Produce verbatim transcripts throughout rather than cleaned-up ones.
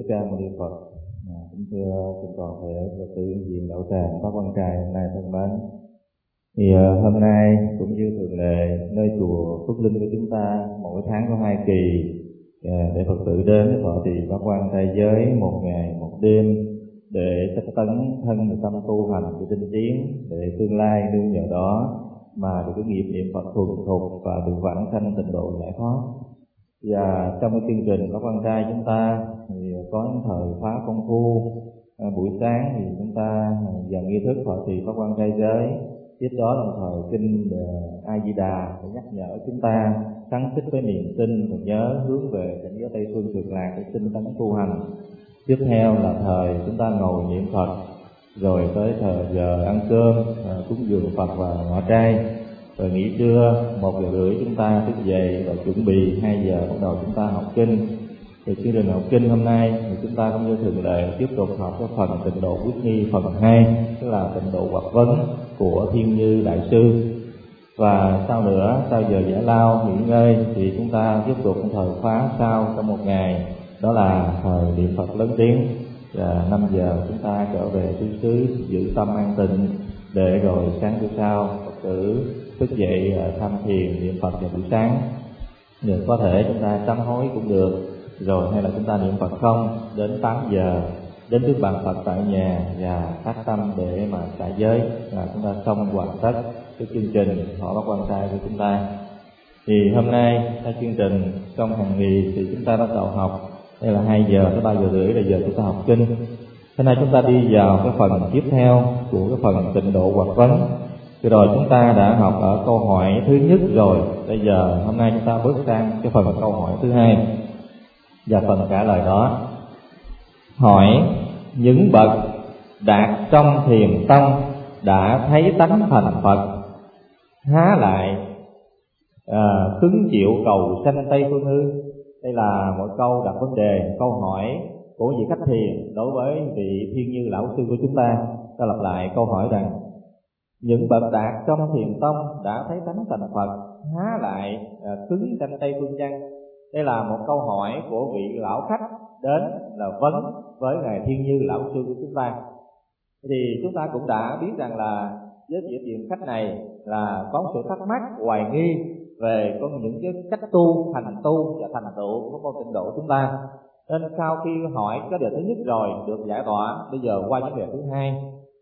Ca Mâu Ni Phật. À, kính thưa cùng toàn thể Phật tử viện đạo tràng Pháp Quan Trai hôm nay thân mến. Thì uh, hôm nay cũng như thường lệ nơi chùa Phước Linh của chúng ta mỗi tháng có hai kỳ uh, để Phật tử đến thọ trì Pháp Quan Trai giới một ngày một đêm để cách tấn thân tâm tu hành của tinh tiến, để tương lai nương nhờ đó mà được cái nghiệp niệm Phật thuần thục và được vãng sanh tịnh độ giải thoát. Và trong cái chương trình Pháp Quan Trai chúng ta thì có những thời khóa công phu. À, buổi sáng thì chúng ta dần nghi thức thọ trì Pháp Quan Trai giới, tiếp đó là một thời kinh uh, A Di Đà để nhắc nhở chúng ta khắng khích với niềm tin và nhớ hướng về cảnh giới Tây Phương Cực Lạc để tinh tấn tu hành. Tiếp theo là thời chúng ta ngồi niệm Phật, rồi tới thời giờ ăn cơm, uh, cúng dường Phật và ngọ trai. Rồi nghỉ trưa một giờ rưỡi chúng ta thức dậy và chuẩn bị hai giờ bắt đầu chúng ta học kinh. Thì chương trình học kinh hôm nay thì chúng ta cũng như thường lệ tiếp tục học cái phần tịnh độ quyết nghi phần hai, tức là tịnh độ hoặc vấn của Thiên Như Đại Sư. Và sau nữa sau giờ giải lao nghỉ ngơi thì chúng ta tiếp tục thời khóa sau trong một ngày, đó là thời niệm Phật lớn tiếng. Và năm giờ chúng ta trở về tứ xứ giữ tâm an tịnh, để rồi sáng thứ sau Phật tử thức dậy tham thiền niệm Phật vào buổi sáng. Nếu có thể chúng ta sám hối cũng được, rồi hay là chúng ta niệm Phật không đến tám giờ đến trước bàn Phật tại nhà và phát tâm để mà xả giới, là chúng ta xong hoàn tất cái chương trình họ Pháp Quan Trai của chúng ta. Thì hôm nay theo chương trình trong hàng ngày thì chúng ta bắt đầu học, đây là hai giờ tới ba giờ rưỡi là giờ chúng ta học kinh. Hôm nay chúng ta đi vào cái phần tiếp theo của cái phần tịnh độ hoặc vấn. Rồi chúng ta đã học ở câu hỏi thứ nhất rồi, bây giờ hôm nay chúng ta bước sang cái phần câu hỏi thứ hai và phần trả lời đó. Hỏi: những bậc đạt trong thiền tông đã thấy tánh thành Phật, há lại à, cứng chịu cầu sanh Tây Phương ư? Đây là một câu đặt vấn đề, câu hỏi của vị khách thiền đối với vị Thiên Như lão sư của chúng ta. Ta lặp lại câu hỏi rằng: những bậc đạt trong thiền tông đã thấy tánh thành Phật, há lại à, cứng sanh Tây Phương chăng? Đây là một câu hỏi của vị lão khách đến là vấn với ngài Thiên Như lão sư của chúng ta. Thì chúng ta cũng đã biết rằng là với vị thiền khách này là có sự thắc mắc hoài nghi về có những cái cách tu, hành tu và thành tựu của con tịnh độ chúng ta. Nên sau khi hỏi cái điều thứ nhất rồi được giải tỏa, bây giờ qua vấn đề thứ hai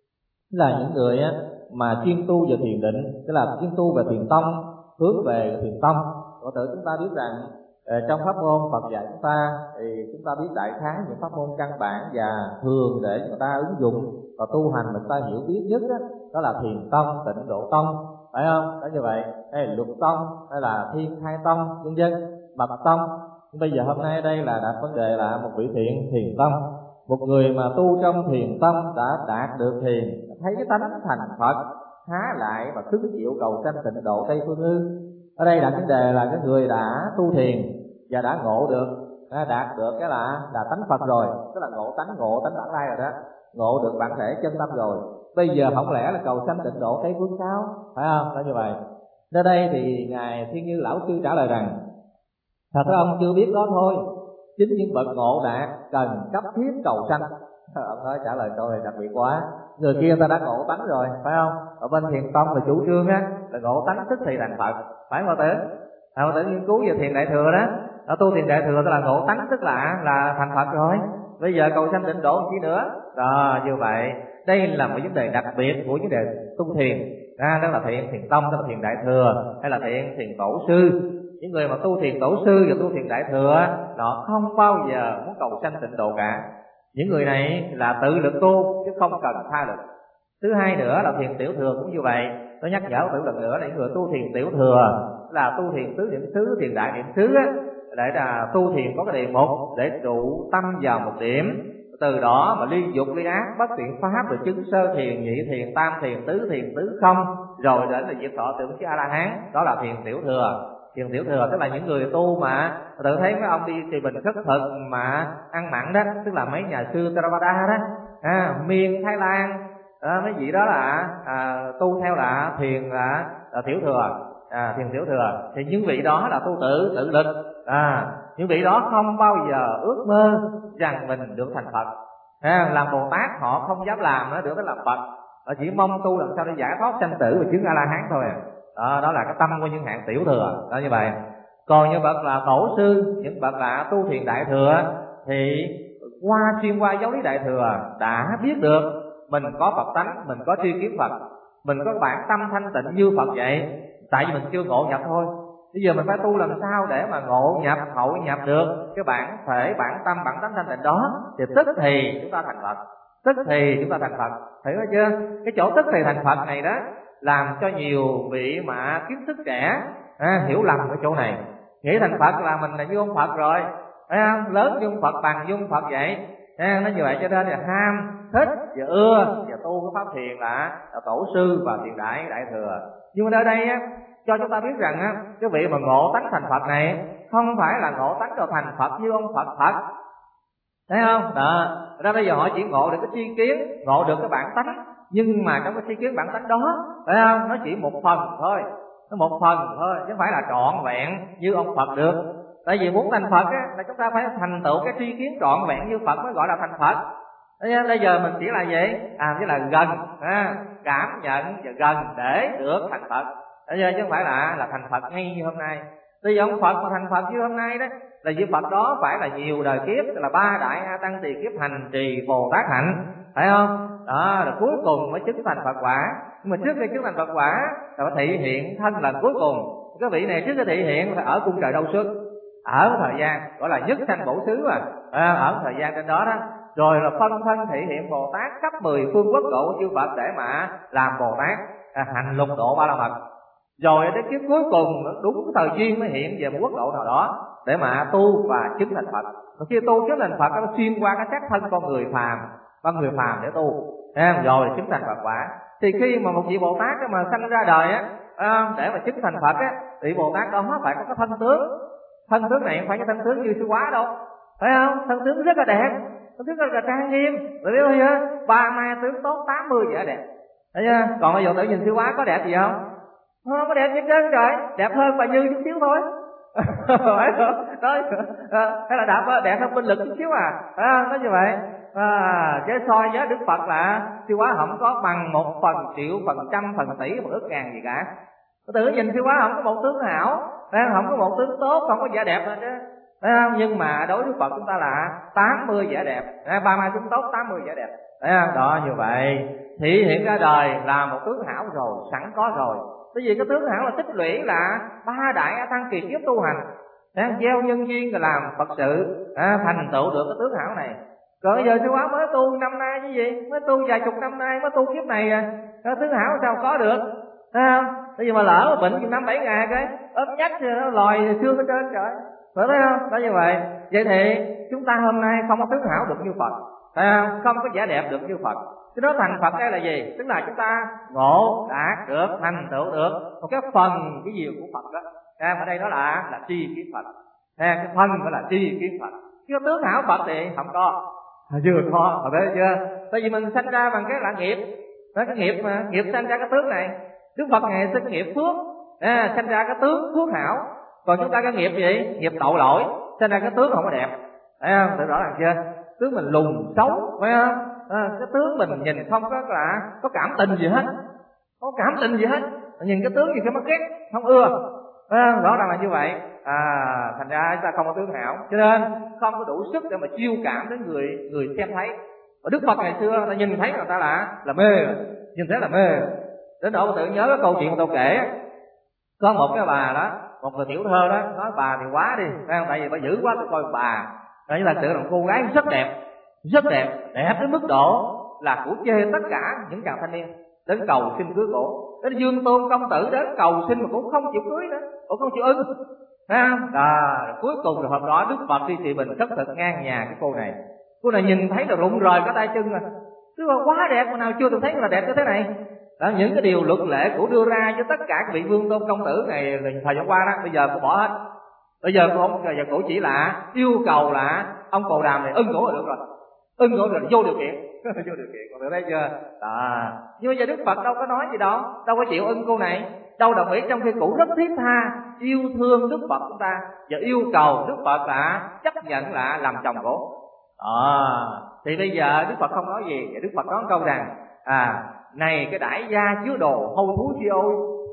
là những người mà chuyên tu về thiền định, tức là chuyên tu về thiền tông, hướng về thiền tông. Có thể chúng ta biết rằng trong pháp môn Phật dạy chúng ta thì chúng ta biết đại khái những pháp môn căn bản và thường để người ta ứng dụng và tu hành mình ta hiểu biết nhất đó, đó là thiền tông, tịnh độ tông, phải không? Đó như vậy, đây là luật tông hay là thiên thai tông, vân vân, mật tông. Bây giờ hôm nay đây là đặt vấn đề là một vị thiện thiền tông, một người mà tu trong thiền tông đã đạt được thiền, thấy cái tánh thành Phật, há lại và cứng chịu cầu sanh tịnh độ Tây Phương ư? Ở đây là vấn đề là cái người đã tu thiền và đã ngộ được, đã đạt được cái là là tánh Phật rồi, tức là ngộ tánh, ngộ tánh bản lai rồi đó, ngộ được bản thể chân tâm rồi. Bây giờ không lẽ là cầu sanh tịnh độ Tây Phương sao? Phải không? Đó như vậy. Đến đây thì ngài Thiên Như lão sư trả lời rằng: thật ra ông chưa biết đó thôi, chính những bậc ngộ đạt cần cấp thiết cầu sanh. Ông nói trả lời câu này đặc biệt quá. Người kia ta đã ngộ tánh rồi, phải không? Ở bên thiền tông là chủ trương á là ngộ tánh tức thì thành Phật, phải không tử? Họ tự nghiên cứu về thiền đại thừa đó, nó tu thiền đại thừa tức là ngộ tánh tức là là thành Phật rồi. Bây giờ cầu sanh tịnh độ chi nữa? Đó, như vậy đây là một vấn đề đặc biệt của vấn đề tu thiền. À, đó là thiền thiền tông, đó là thiền đại thừa hay là thiền thiền tổ sư. Những người mà tu thiền tổ sư và tu thiền đại thừa nó không bao giờ muốn cầu sanh tịnh độ cả. Những người này là tự lực tu chứ không cần tha lực. Thứ hai nữa là thiền tiểu thừa cũng như vậy. Tôi nhắc nhở tự lần nữa là những người tu thiền tiểu thừa là tu thiền tứ niệm xứ, thiền đại niệm xứ á, để là tu thiền có cái đề mục để trụ tâm vào một điểm, từ đó mà ly dục ly ác, bất thiện pháp, rồi chứng sơ thiền, nhị thiền, tam thiền, tứ thiền, tứ không, rồi đến là diệt thọ tưởng chí A La Hán. Đó là thiền tiểu thừa. Thiền tiểu thừa tức là những người tu mà tự thấy mấy ông đi trì bình khất thực mà ăn mặn đó, tức là mấy nhà sư Theravada đó, à, miền Thái Lan, à, mấy vị đó là à, tu theo là thiền là, là tiểu thừa, à, thiền tiểu thừa. Thì những vị đó là tu tự tự lực, à, những vị đó không bao giờ ước mơ rằng mình được thành Phật. À, làm Bồ Tát họ không dám làm nữa được tới làm Phật, họ chỉ mong tu làm sao để giải thoát sanh tử và chứng A La Hán thôi. Đó, đó là cái tâm của những hạng tiểu thừa, đó như vậy. Còn những bậc là tổ sư, những bậc là tu thiền đại thừa thì qua xuyên qua giáo lý đại thừa đã biết được mình có Phật tánh, mình có tri kiến Phật, mình có bản tâm thanh tịnh như Phật vậy. Tại vì mình chưa ngộ nhập thôi. Bây giờ mình phải tu làm sao để mà ngộ nhập, hội nhập được cái bản thể, bản tâm, bản tánh thanh tịnh đó, thì tức thì chúng ta thành Phật. Tức thì chúng ta thành Phật, hiểu chưa? Cái chỗ tức thì thành Phật này đó làm cho nhiều vị mà kiến thức trẻ à, hiểu lầm cái chỗ này, nghĩ thành Phật là mình là như ông Phật rồi, thấy không? Lớn như ông Phật, bằng như ông Phật vậy. À, nó như vậy cho nên là ham, thích và ưa và tu cái pháp thiền là, là tổ sư và thiền đại đại thừa. Nhưng mà ở đây á, cho chúng ta biết rằng á, cái vị mà ngộ tánh thành Phật này không phải là ngộ tánh rồi thành Phật như ông Phật Phật, thấy không? Đó, ra bây giờ họ chỉ ngộ được cái tri kiến, ngộ được cái bản tánh, nhưng mà trong cái tri kiến bản tánh đó, thấy không? Nó chỉ một phần thôi, nó một phần thôi, chứ không phải là trọn vẹn như ông Phật được. Tại vì muốn thành Phật á, là chúng ta phải thành tựu cái tri kiến trọn vẹn như Phật mới gọi là thành Phật. Bây giờ mình chỉ là gì? À, chỉ là gần, à, cảm nhận và gần để được thành Phật. Bây giờ chứ không phải là là thành Phật ngay như hôm nay. Bây giờ ông Phật mà thành Phật như hôm nay đó, là vị Phật đó phải là nhiều đời kiếp, tức là ba đại a tăng tỳ kiếp hành trì Bồ Tát hạnh, phải không? Đó, là cuối cùng mới chứng thành Phật quả. Nhưng mà trước khi chứng thành Phật quả là phải thị hiện thân lần cuối cùng. Cái vị này trước khi thị hiện phải ở cung trời Đâu Xuất, ở thời gian gọi là nhất sanh bổ xứ mà, à, ở thời gian trên đó đó, rồi là phân thân thị hiện Bồ Tát khắp mười phương quốc độ chư Phật để mà làm Bồ Tát, à, hành lục độ ba la mật. Rồi đến kiếp cuối cùng đúng thời duyên mới hiện về một quốc độ nào đó để mà tu và chứng thành Phật. Mà khi tu chứng thành Phật nó xuyên qua cái xác thân con người phàm, con người phàm để tu, à, rồi chứng thành Phật quả. Thì khi mà một vị Bồ Tát mà sanh ra đời á, à, để mà chứng thành Phật á, thì Bồ Tát đó phải có cái thân tướng. Thân tướng này không phải cái thân tướng như sư quá đâu, phải không? Thân tướng rất là đẹp, thân tướng rất là trang nghiêm, rồi biết không nhá? Ba mai tướng tốt, tám mươi vẻ đẹp, thấy chưa? Còn bây giờ tự nhìn sư quá có đẹp gì không? Không có đẹp như trơn trời, đẹp hơn bà Như chút xíu thôi. Phải không? Đó, à, hay là đẹp đẹp hơn Minh Lực chút xíu à, à nói như vậy. À, cái soi với Đức Phật là sư quá không có bằng một phần triệu, phần trăm, phần tỷ, một ức ngàn gì cả. Tự nhìn sư quá không có một tướng hảo, không có một tướng tốt, không có vẻ đẹp nữa chứ, thấy không? Nhưng mà đối với Phật chúng ta là tám mươi vẻ đẹp, ba mai tướng tốt, tám mươi vẻ đẹp, thấy không? Đó, như vậy thị hiện ra đời là một tướng hảo rồi, sẵn có rồi. Bởi vì cái tướng hảo là tích lũy là ba đại a tăng kỳ kiếp tu hành, à, gieo nhân duyên rồi làm Phật sự, à, thành tựu được cái tướng hảo này. Rồi bây giờ sư quá mới tu năm nay chứ gì, mới tu vài chục năm nay mới tu kiếp này à, cái tướng hảo sao có được, thấy không? Bây giờ mà lỡ mà bệnh năm bảy ngày cái ốm nhách thì nó lòi xương ở trên trời, phải thấy không? Đó như vậy. Vậy thì chúng ta hôm nay không có tướng hảo được như Phật, thấy không? Không có vẻ đẹp được như Phật. Cái đó thành Phật đây là gì? Tức là chúng ta ngộ đạt được, thành tựu được một cái phần cái gì của Phật đó. À, ở đây đó là là tri kiến Phật. À, cái phần gọi là tri kiến Phật. Cái tướng hảo Phật thì không có, chưa có, phải thấy chưa? Tại vì mình sanh ra bằng cái là nghiệp, đó, cái nghiệp mà nghiệp sanh ra cái tướng này. Đức Phật ngày sinh nghiệp phước, à, sanh ra cái tướng phước hảo. Còn chúng ta cái nghiệp gì? Nghiệp tội lỗi, sanh ra cái tướng không có đẹp, thấy không? Tự rõ ràng chưa? Tướng mình lùn xấu, phải không? À, cái tướng mình nhìn không có là có cảm tình gì hết, không có cảm tình gì hết, nhìn cái tướng gì cái mắt ghét, không ưa, à, rõ ràng là như vậy. À, thành ra chúng ta không có tướng hảo, cho nên không có đủ sức để mà chiêu cảm đến người người xem thấy. Và Đức Phật ngày xưa người ta nhìn thấy người ta là là mê, nhìn thấy là mê. Đến độ tự nhớ cái câu chuyện mà tôi kể, có một cái bà đó, một người tiểu thơ đó, nói bà thì quá đi, phải không? Tại vì bà dữ quá, tôi coi bà, đây là sự là cô gái rất đẹp, rất đẹp, đẹp đến mức độ là của chê tất cả những chàng thanh niên đến cầu xin cưới cổ. Đến Dương Tôn công tử đến cầu xin mà cũng không chịu cưới nữa, cũng không chịu ưng, thấy không? À, cuối cùng rồi hôm đó Đức Phật đi trị bình thất thực ngang nhà cái cô này. Cô này nhìn thấy là rụng rời cả tay chân rồi, chứ là quá đẹp mà nào chưa từng thấy là đẹp như thế này. Đó, những cái điều luật lệ của đưa ra cho tất cả các vị Vương Tôn công tử này thời gian qua đó, bây giờ cô bỏ hết. Bây giờ cô không, giờ cổ chỉ là yêu cầu là ông Cồ Đàm này ưng cổ là được rồi. ưng ngộ là vô điều kiện vô điều kiện, còn được thấy chưa? À, nhưng bây giờ Đức Phật đâu có nói gì đâu, đâu có chịu ưng cô này, đâu đồng ý, trong khi cụ rất thiết tha yêu thương Đức Phật chúng ta và yêu cầu Đức Phật là chấp nhận là làm chồng cổ. À, thì bây giờ Đức Phật không nói gì, Đức Phật nói câu rằng à, này cái đãi gia chứa đồ hôi thối kia ôi.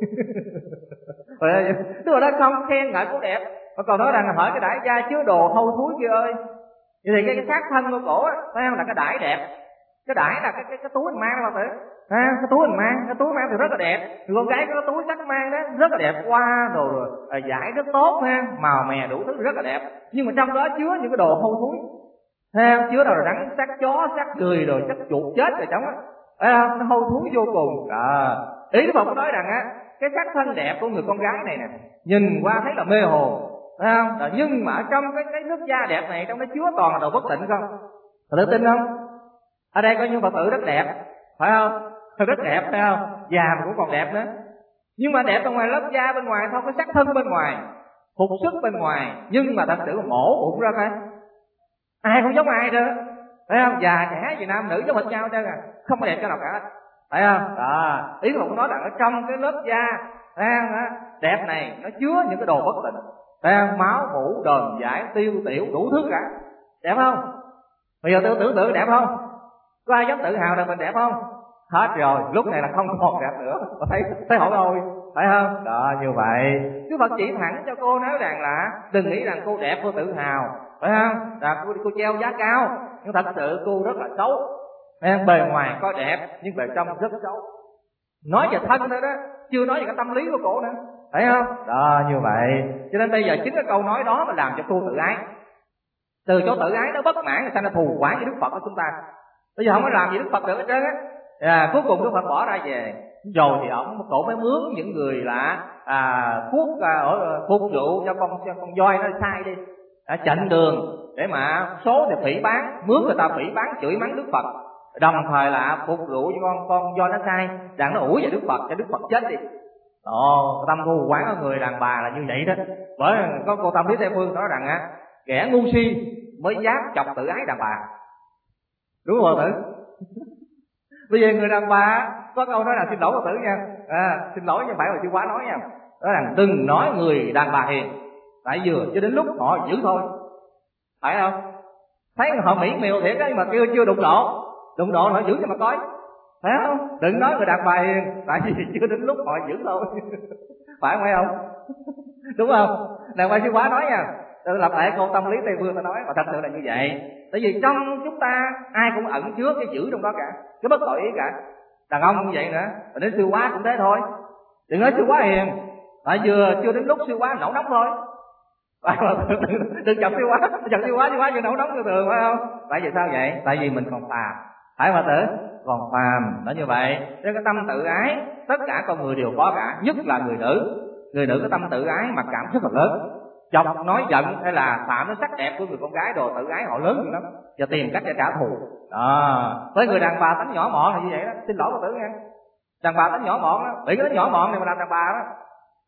Tức là nó không khen ngợi cô đẹp, mà còn nói rằng hỏi cái đãi gia chứa đồ hôi thối kia ơi. Vậy thì cái, cái xác thân của cổ á, thấy không, là cái đãi đẹp. Cái đãi là cái cái, cái túi mình mang đó, tử. À, cái túi mình mang, cái túi mang thì rất là đẹp. Người con gái có cái túi sắc mang đó rất là đẹp, qua đồ rồi à, giải rất tốt ha, màu mè đủ thứ rất là đẹp. Nhưng mà trong đó chứa những cái đồ hôi thối. Ha, chứa đâu là rắn xác chó, xác người rồi chắc chuột chết rồi trong á. Thấy không? Nó hôi thối vô cùng. À, ý Đức Phật có nói rằng á, cái xác thân đẹp của người con gái này nè, nhìn qua thấy là mê hồn, thấy không? Rồi, nhưng mà ở trong cái cái nước da đẹp này, trong nó chứa toàn là đồ bất tịnh không? Phật tử tin không? Ở đây có những Phật tử rất đẹp, phải không? Rất đẹp, phải không? Già mà cũng còn đẹp nữa. Nhưng mà đẹp bên ngoài lớp da bên ngoài thôi, cái xác thân bên ngoài, phục sức bên ngoài, nhưng mà thật sự mổ bụng ra coi, ai không giống ai nữa, phải không? Già trẻ gì nam nữ giống hệt nhau trơn à, không có đẹp cho nào cả, phải không? À, ý của cũng nói rằng ở trong cái lớp da, phải không? Đẹp này nó chứa những cái đồ bất tịnh, phải không? Máu mủ đờn giải tiêu tiểu đủ thứ cả, đẹp không? Bây giờ tôi tưởng tượng đẹp không? Có ai dám tự hào rằng mình đẹp không? Hết rồi, lúc này là không còn đẹp nữa. Thấy thấy hỏi ôi, phải không? Đó, như vậy Đức Phật chỉ thẳng cho cô nói rằng là đừng nghĩ rằng cô đẹp cô tự hào, phải không? Là cô, cô treo giá cao, nhưng thật sự cô rất là xấu. Bề ngoài coi đẹp nhưng bề trong rất xấu. Nói về thân thôi đó, chưa nói về cái tâm lý của cô nữa, phải không? Đó, như vậy cho nên bây giờ chính cái câu nói đó mà làm cho cô tự ái. Từ chỗ tự ái nó bất mãn thì sao nó thù quán với Đức Phật của chúng ta. Bây giờ không có làm gì Đức Phật được hết trơn á. À, cuối cùng Đức Phật bỏ ra về. Rồi thì ổng cổ mới mướn những người là à, thuốc à, ở phục vụ cho con cho con voi nó sai đi, à, chặn đường để mà số thì phỉ bán, mướn người ta phỉ bán chửi mắng Đức Phật, đồng thời là phục vụ cho con con voi nó sai, rằng nó ủi về Đức Phật cho Đức Phật chết đi. Ồ, tâm thù quán của người đàn bà là như vậy đó. Bởi có cô Tâm Lý Tây Phương nói rằng á, kẻ ngu si mới dám chọc tự ái đàn bà. Đúng không tử? Bây giờ người đàn bà có câu nói là xin lỗi cô tử nha, à, xin lỗi nhưng phải là chưa quá nói nha, đó là đừng nói người đàn bà hiền, tại vừa cho đến lúc họ giữ thôi, phải không? Thấy họ mỹ miều thiệt đó, nhưng mà kêu chưa đụng độ, đụng độ họ giữ cho mà coi, phải không? Đừng nói người đàn bà hiền, tại vì chưa đến lúc họ giữ thôi. Phải không, phải không? Đúng không? Đàn bà chưa quá nói nha. Tôi lặp lại câu Tâm Lý Tây Phương ta nói, và thật sự là như vậy. Tại vì trong chúng ta ai cũng ẩn chứa cái dữ trong đó cả, cái bất tội ý cả. Đàn ông cũng vậy nữa, và đến sư quá cũng thế thôi. Đừng nói sư quá hiền, tại vừa chưa đến lúc sư quá nổ nóng thôi. Đừng chọc sư quá, chọc sư quá, sư quá chưa nổ nóng như thường, phải không? Tại vì sao vậy? Tại vì mình còn phàm, phải không tử? Còn phàm, nó như vậy. Nên cái tâm tự ái, tất cả con người đều có cả, nhất là người nữ. Người nữ có tâm tự ái mặc cảm rất là lớn. Chọc nói giận hay là phạm nó sắc đẹp của người con gái đồ tự ái họ lớn dữ lắm, và tìm cách để trả thù. Đó, với người đàn bà tánh nhỏ mọn là như vậy đó, xin lỗi cô tử nha. Đàn bà tánh nhỏ mọn đó, bị cái tánh nhỏ mọn này mà làm đàn bà đó.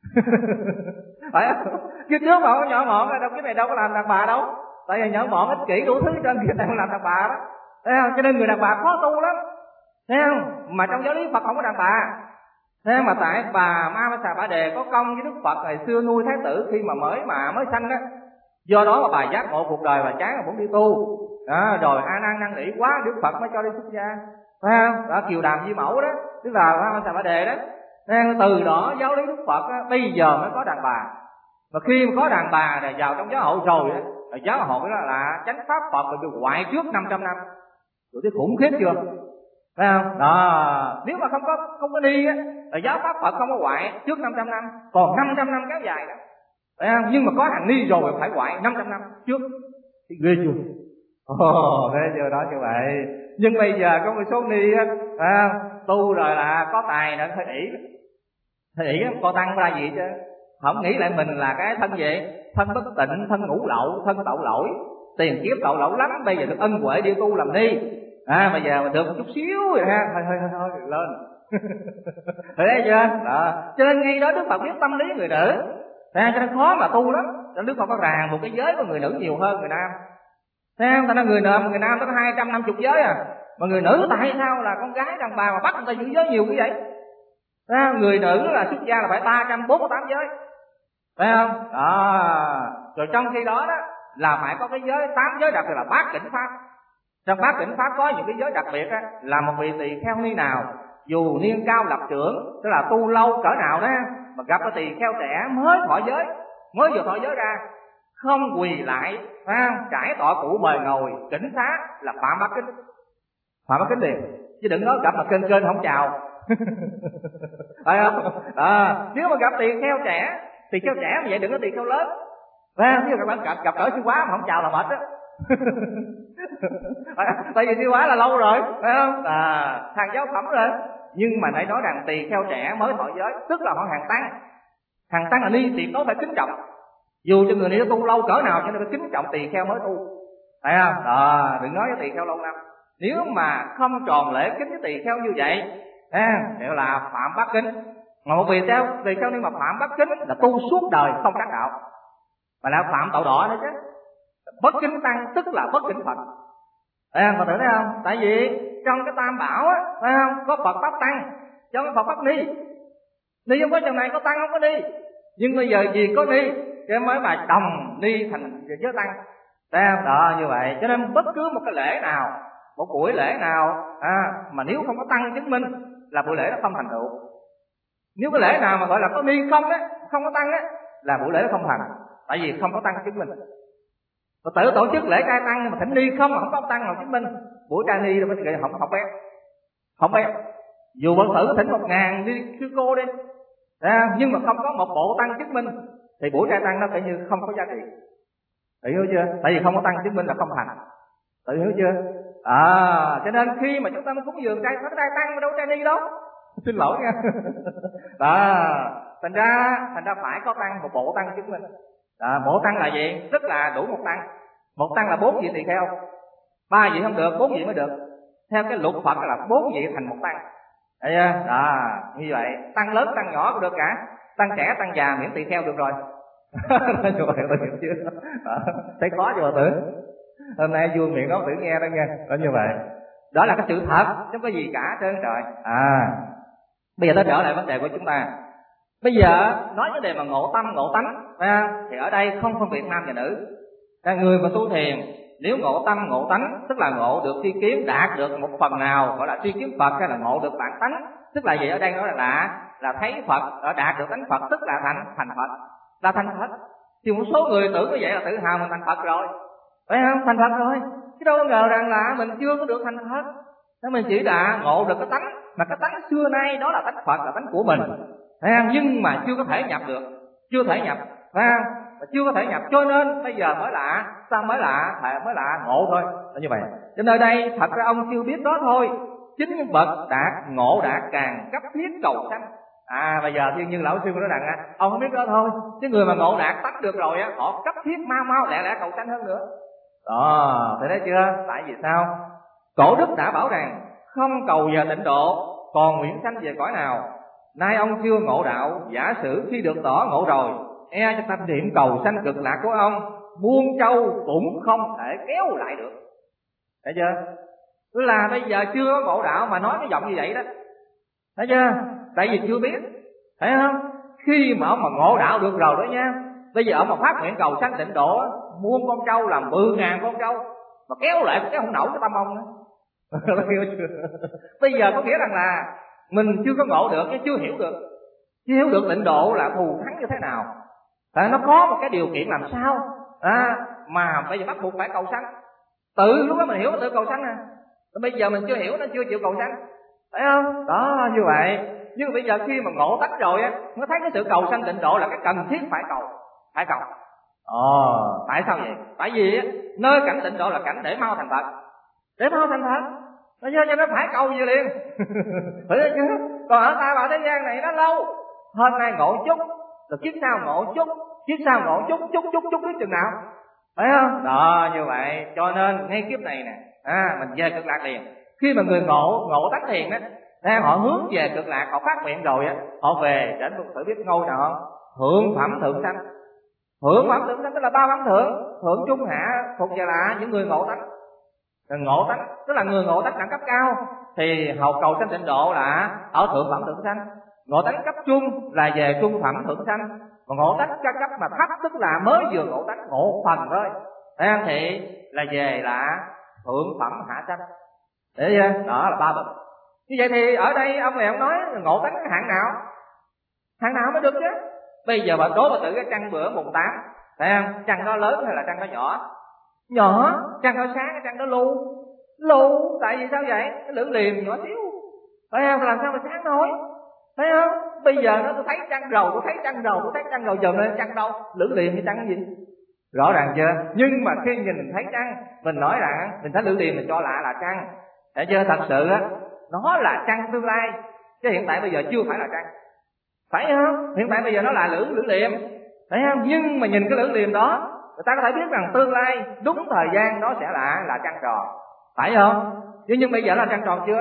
Phải không? Chứ trước mà không có nhỏ mọn đâu, cái này đâu có làm đàn bà đâu. Tại vì nhỏ mọn ích kỷ đủ thứ trên kia này làm đàn bà đó. Thấy không? Cho nên người đàn bà khó tu lắm. Thấy không? Mà trong giáo lý Phật không có đàn bà. Thế mà tại bà Ma Ma Xà Bà Đề có công với Đức Phật ngày xưa nuôi thái tử khi mà mới mà mới sanh á, do đó mà bà giác ngộ cuộc đời và chán muốn đi tu. Đó, rồi A Nan năn nỉ quá Đức Phật mới cho đi xuất gia, phải không? Đó, Kiều Đàm Di Mẫu đó, tức là Ma Ma Xà Bà Đề đó. Nên từ đó giáo lý Đức Phật á, bây giờ mới có đàn bà. Và khi mà có đàn bà này vào trong giáo hội rồi á, giáo hội đó là chánh pháp Phật và được ngoại trước năm trăm năm. Rồi thấy khủng khiếp chưa? Phải không? Đó, nếu mà không có không có đi á, là giáo pháp Phật không có ngoại trước năm trăm năm, còn năm trăm năm kéo dài đó. Phải không? Nhưng mà có hàng ni rồi phải ngoại năm trăm năm trước. Thì ghê chưa? Ồ, ghê chưa đó như vậy. Nhưng bây giờ có một số ni á, à, tu rồi là có tài nữa, hơi ỷ. Hơi ỷ con tăng ra gì chứ? Không nghĩ lại mình là cái thân gì? Thân bất tịnh, thân ngũ lậu, thân tội lỗi. Tiền kiếp tội lỗi lắm, bây giờ được ân huệ đi tu làm ni. À, bây giờ mình được một chút xíu rồi ha, thôi thôi thôi, thôi lên. Thấy chưa? Đó. Cho nên ngay đó Đức Phật biết tâm lý người nữ, à, cho nên khó mà tu lắm. Cho nên Đức Phật có ràng một cái giới của người nữ nhiều hơn người nam. Thấy không? Thành ra người nam người nam có hai trăm năm mươi giới à, mà người nữ tại sao là con gái đàn bà mà bắt người ta giữ giới nhiều như vậy? Thấy không? Người nữ là xuất gia là phải ba trăm bốn mươi tám giới, phải không? Đó. Rồi trong khi đó đó là phải có cái giới tám giới đặc biệt là bát cảnh pháp. Trong bát cảnh pháp có những cái giới đặc biệt á, là một vị tỳ kheo ni nào dù niên cao lập trưởng, tức là tu lâu cỡ nào đó, mà gặp cái tỳ kheo trẻ mới thọ giới, mới vừa thọ giới ra, không quỳ lại, phải không? Trải tọa cụ bời ngồi kính xá là phạm bát kính, phạm bát kính liền, chứ đừng nói gặp mà kênh kênh không chào. Phải không? À, nếu mà gặp tỳ kheo trẻ, tỳ kheo trẻ như vậy đừng có tỳ kheo lớn, phải không? Nếu gặp gặp gặp cỡ sư quá mà không chào là mệt á. Tại vì sư quá là lâu rồi, phải không? À, hàng giáo phẩm rồi. Nhưng mà nãy nói rằng tỳ kheo trẻ mới thọ giới, tức là họ hàng tăng. Hàng tăng là ni tuyệt đối phải kính trọng, dù cho người này tu lâu cỡ nào cho nên phải kính trọng tỳ kheo mới tu, phải không? À, đừng nói với tỳ kheo lâu năm. Nếu mà không tròn lễ kính với tỳ kheo như vậy, à, đều là phạm bát kính. Mà một vị kheo tỳ kheo nhưng mà phạm bát kính là tu suốt đời không đắc đạo, mà là phạm tội đọa nữa chứ. Bất kính tăng tức là bất kính Phật. À, Phật tử thấy không? Tại vì trong cái tam bảo á, phải không? Có Phật pháp tăng, trong cái Phật pháp ni. Ni không có trong này, có tăng không có ni. Nhưng bây giờ vì có ni, cái mới mà đồng ni thành giới tăng. Thấy không? Đó, như vậy. Cho nên bất cứ một cái lễ nào, một buổi lễ nào à, mà nếu không có tăng chứng minh là buổi lễ nó không thành tựu. Nếu cái lễ nào mà gọi là có ni không á, không có tăng á, là buổi lễ nó không thành. Tại vì không có tăng chứng minh. Phật tử tổ chức lễ trai tăng mà thỉnh ni không mà không có tăng nào chứng minh, buổi trai ni là phải không không bét, không bét. Dù Phật tử thỉnh một ngàn ni sư cô đi, à, nhưng mà không có một bộ tăng chứng minh thì buổi trai tăng nó phải như không có giá trị. Tự hiểu chưa? Tại vì không có tăng chứng minh là không thành. Tự hiểu chưa? À, cho nên khi mà chúng ta cúng dường trai có trai tăng mà đâu trai ni đâu. Xin lỗi nha. Đó, thành ra thành ra phải có tăng một bộ tăng chứng minh. À, bộ tăng là gì? Tức là đủ một tăng. Một tăng là bốn vị tỳ kheo, ba vị không được, bốn vị mới được. Theo cái luật Phật là bốn vị thành một tăng. Thấy chưa? Đó, như vậy tăng lớn tăng nhỏ cũng được cả, tăng trẻ tăng già miễn tỳ kheo được rồi. Như vậy tôi hiểu chưa? À, thấy khó cho bà tử. Hôm nay vui miệng đó tử nghe đó nghe. Đó như vậy. Đó là cái sự thật, không có gì cả trơn trời. À, bây giờ tôi trở lại vấn đề của chúng ta. Bây giờ nói vấn đề mà ngộ tâm ngộ tánh, à, thì ở đây không phân biệt nam và nữ. À, người mà tu thiền nếu ngộ tâm ngộ tánh tức là ngộ được tri kiến, đạt được một phần nào gọi là tri kiến Phật, hay là ngộ được bản tánh, tức là gì ở đây nói là là, là thấy Phật, đạt được tánh Phật, tức là thành thành Phật, là thành Phật. Thì một số người tưởng như vậy là tự hào mình thành Phật rồi, phải không? Thành Phật rồi, chứ đâu có ngờ rằng là mình chưa có được thành Phật. Nên mình chỉ là ngộ được cái tánh, mà cái tánh xưa nay đó là tánh Phật, là tánh của mình, phải không? Nhưng mà chưa có thể nhập được, chưa thể nhập, phải không? Mà chưa có thể nhập, cho nên bây giờ mới lạ, sao mới lạ, mới lạ ngộ thôi, là như vậy. Cho nên đây thật ra ông chưa biết đó thôi. Chính những bậc đạt ngộ đạt càng cấp thiết cầu sanh. À bây giờ thiên nhiên lão sư nói rằng á, ông không biết đó thôi, cái người mà ngộ đạt tách được rồi á, họ cấp thiết mau mau lẹ lẹ cầu sanh hơn nữa. Đó, thấy đấy chưa? Tại vì sao? Cổ đức đã bảo rằng không cầu giờ tịnh độ, còn nguyện sanh về cõi nào. Nay ông chưa ngộ đạo, giả sử khi được tỏ ngộ rồi, e cho tâm niệm cầu sanh cực lạc của ông muôn châu cũng không thể kéo lại được. Thấy chưa? Tức là bây giờ chưa có ngộ đạo mà nói cái giọng như vậy đó. Thấy chưa? Tại vì chưa biết, thấy không? Khi mà ông mà ngộ đạo được rồi đó nha, bây giờ ông mà phát nguyện cầu sanh tịnh độ, muôn con trâu là mười ngàn con trâu mà kéo lại kéo không nổi cái tâm ông nữa. Bây giờ có nghĩa rằng là mình chưa có ngộ được, chứ chưa hiểu được, chưa hiểu được tịnh độ là thù thắng như thế nào. Tại nó có một cái điều kiện làm sao à, mà bây giờ bắt buộc phải cầu sanh. Tự lúc đó mình hiểu tự cầu sanh à. Bây giờ mình chưa hiểu, nó chưa chịu cầu sanh, phải không? Đó, như vậy. Nhưng bây giờ khi mà ngộ tánh rồi á, nó thấy cái sự cầu sanh tịnh độ là cái cần thiết phải cầu, phải cầu. Ồ, tại sao vậy? Tại vì á, nơi cảnh tịnh độ là cảnh để mau thành Phật, để mau thành Phật. Bây giờ nó phải cầu gì liền. Phải chứ? Còn ở ta vào thế gian này nó lâu, hôm nay ngộ chút, rồi kiếp sau ngộ chút, kiếp sau ngộ chút, chút chút chút biết chừng nào, phải không? Đó, như vậy. Cho nên ngay kiếp này nè, à, mình về cực lạc liền. Khi mà người ngộ ngộ tánh thiền á, đang họ hướng về cực lạc, họ phát nguyện rồi á, họ về đến một sự biết ngôi nào thượng phẩm thượng sanh. Thượng phẩm thượng sanh tức là ba phẩm thượng, thượng trung hạ thuộc về là những người ngộ tánh. Ngộ tánh tức là người ngộ tánh đẳng cấp cao thì hầu cầu sanh tịnh độ là ở thượng phẩm thượng sanh. Ngộ tánh cấp trung là về trung phẩm thượng sanh. Còn ngộ tánh cấp cấp mà thấp tức là mới vừa ngộ tánh ngộ phần thôi, thấy không, thì là về là thượng phẩm hạ sanh. Để chưa? Đó là ba bậc. Như vậy thì ở đây ông này ông nói ngộ tánh hạng nào? Hạng nào mới được chứ? Bây giờ bà đố bà tự cái trăng bữa mùng tám, thấy không? Trăng nó lớn hay là trăng nó nhỏ? Nhỏ. Trăng nó sáng cái trăng nó lu lu. Tại vì sao vậy? Cái lưỡng liềm nhỏ xíu, thấy không? Làm sao mà sáng nổi, thấy không? Bây giờ nó tôi thấy trăng rầu, tôi thấy trăng rầu, tôi thấy trăng rầu, giờ lên trăng đâu? Lưỡng liềm hay trăng cái gì? Rõ ràng chưa? Nhưng mà khi nhìn thấy trăng, mình nói rằng mình thấy lưỡng liềm mình cho lạ là trăng, thấy chưa? Thật sự á, nó là trăng tương lai, chứ hiện tại bây giờ chưa phải là trăng, phải không? Hiện tại bây giờ nó là lưỡng lưỡng liềm, thấy không? Nhưng mà nhìn cái lưỡng liềm đó, người ta có thể biết rằng tương lai đúng thời gian nó sẽ là là trăng tròn, phải không? Nhưng, nhưng bây giờ là trăng tròn chưa?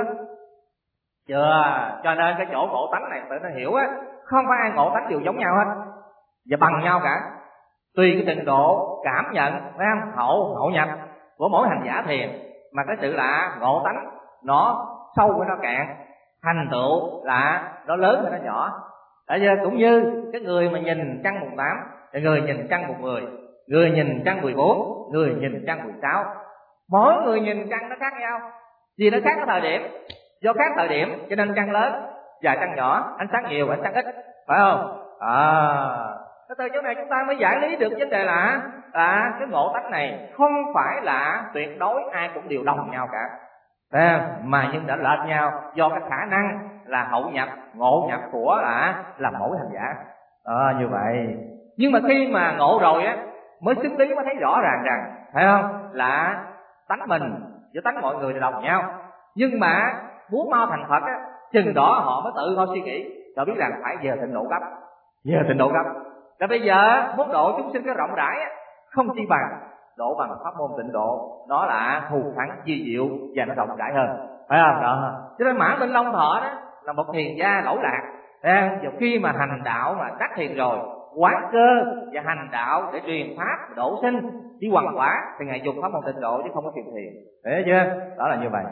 Chưa. Cho nên cái chỗ ngộ tánh này tự nó hiểu á, không phải ai ngộ tánh đều giống nhau hết và bằng nhau cả. Tùy cái trình độ cảm nhận, phải không? Hậu hậu nhập của mỗi hành giả thiền mà cái sự là ngộ tánh nó sâu với nó cạn, thành tựu là nó lớn hay nó nhỏ. Tại giờ cũng như cái người mà nhìn trăng mùng tám, người nhìn trăng mùng mười, người nhìn trăng mười bốn, người nhìn trăng mười sáu, mỗi người nhìn trăng nó khác nhau. Vì nó khác cái thời điểm, do khác thời điểm cho nên trăng lớn và trăng nhỏ, ánh sáng nhiều ánh sáng ít, phải không? À, từ chỗ này chúng ta mới giải lý được vấn đề là là cái ngộ tánh này không phải là tuyệt đối ai cũng đều đồng nhau cả, à, mà nhưng đã lệch nhau do cái khả năng là hậu nhập, ngộ nhập của là là mỗi hành giả. À, như vậy. Nhưng mà khi mà ngộ rồi á mới xứng lý, mới thấy rõ ràng rằng, phải không, là tánh mình với tánh mọi người là đồng nhau. Nhưng mà muốn mau thành Phật á, chừng đó họ mới tự họ suy nghĩ, họ biết rằng phải giờ tịnh độ cấp, giờ tịnh độ cấp. Và bây giờ mức độ chúng sinh cái rộng rãi á, không chi bằng độ bằng pháp môn tịnh độ, đó là thù thắng vi diệu và nó rộng rãi hơn, phải không? Đó. Cho nên Mã Minh Long Thọ đó là một thiền gia lỗi lạc, vào khi mà hành đạo mà đắc thiền rồi, quán cơ và hành đạo để truyền pháp độ sinh chỉ hoàn quả thì ngài dùng pháp môn tịnh độ chứ không có thiền thiền, hiểu chưa? Đó là như vậy.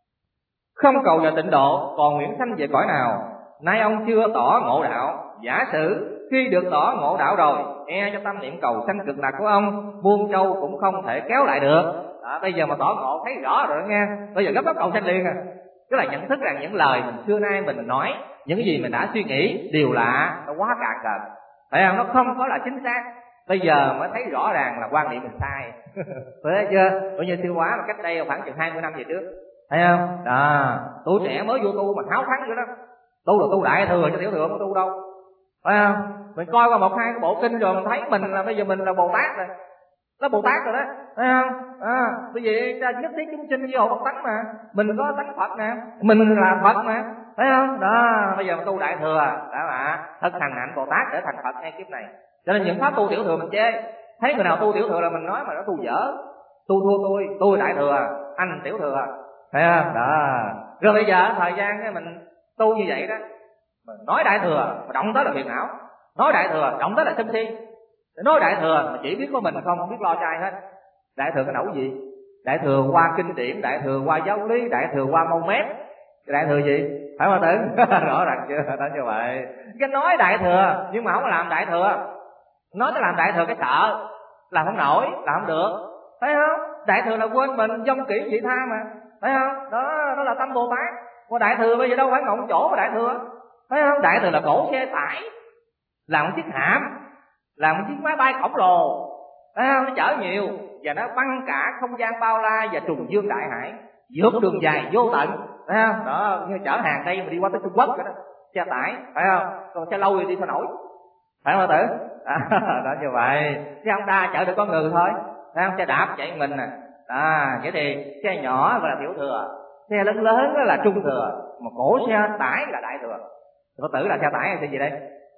Không cầu vào tịnh độ còn nguyện sanh về cõi nào, nay ông chưa tỏ ngộ đạo. Giả sử khi được tỏ ngộ đạo rồi, e cho tâm niệm cầu sanh cực lạc của ông muôn châu cũng không thể kéo lại được. Đó, bây giờ mà tỏ ngộ thấy rõ rồi đó nghe, bây giờ gấp gáp cầu sanh liền à. Tức là nhận thức rằng những lời mình xưa nay mình nói, những gì mình đã suy nghĩ đều là nó quá cạn cợt, phải không? Nó không có là chính xác. Bây giờ mới thấy rõ ràng là quan niệm mình sai, phải chưa? Bởi như Sư Hóa mà cách đây khoảng chừng hai mươi năm về trước, thấy không? Đó, tuổi trẻ mới vô tu mà háo thắng nữa đó, tu là tu đại thừa chứ tiểu thừa không tu đâu, phải không? Mình coi qua một hai cái bộ kinh rồi mình thấy mình là bây giờ mình là Bồ Tát rồi, nó Bồ Tát rồi đó, thấy không? À, bởi vì nhất thiết chúng sinh với hộ Phật tánh mà, mình có tánh Phật nè, mình là Phật mà, thấy không? Đó, bây giờ mình tu đại thừa đã mà thực hành hạnh Bồ Tát để thành Phật ngay kiếp này. Cho nên những pháp tu tiểu thừa mình chê, thấy người nào tu tiểu thừa là mình nói mà nó tu dở, tu thua tôi, tôi đại thừa, anh tiểu thừa, thấy không? Đó. Rồi bây giờ thời gian cái mình tu như vậy đó, mình nói đại thừa mà động tới là phiền não, nói đại thừa động tới là sân si, nói đại thừa mà chỉ biết có mình không, không biết lo trai hết. Đại thừa cái nẩu gì? Đại thừa qua kinh điển, đại thừa qua giáo lý, đại thừa qua mông mép, đại thừa gì? Phải không Tử? Rõ ràng chưa? Đó như vậy. Cái nói đại thừa nhưng mà không có làm đại thừa, nói tới làm đại thừa cái sợ, làm không nổi, làm không được, thấy không? Đại thừa là quên mình, dông kỹ vị tha mà, thấy không? Đó, đó là tâm Bồ Tát. Còn đại thừa bây giờ đâu phải ngọn chỗ mà đại thừa, thấy không? Đại thừa là cổ xe tải, làm một chiếc hạm, làm một chiếc máy bay khổng lồ, thấy không? Nó chở nhiều và nó băng cả không gian bao la và trùng dương đại hải, vượt đường dài vô tận, thấy không? Đó, như chở hàng đây mà đi qua tới Trung Quốc rồi đó, xe tải, phải không? Còn xe lâu thì đi sao nổi, phải không Tử? À, đó như vậy. Xe Honda chở được con người thôi, thấy không? Xe đạp chạy mình nè. À, vậy thì xe nhỏ gọi là tiểu thừa, xe lớn lớn đó là trung thừa, mà cổ xe tải là đại thừa. Phật tử là xe tải hay xe gì đây?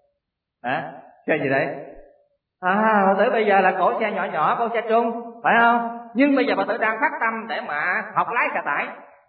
Hả? Xe gì đây? À, Phật tử bây giờ là cổ xe nhỏ nhỏ, cổ xe trung, phải không? Nhưng bây giờ Phật tử đang phát tâm để mà học lái xe tải,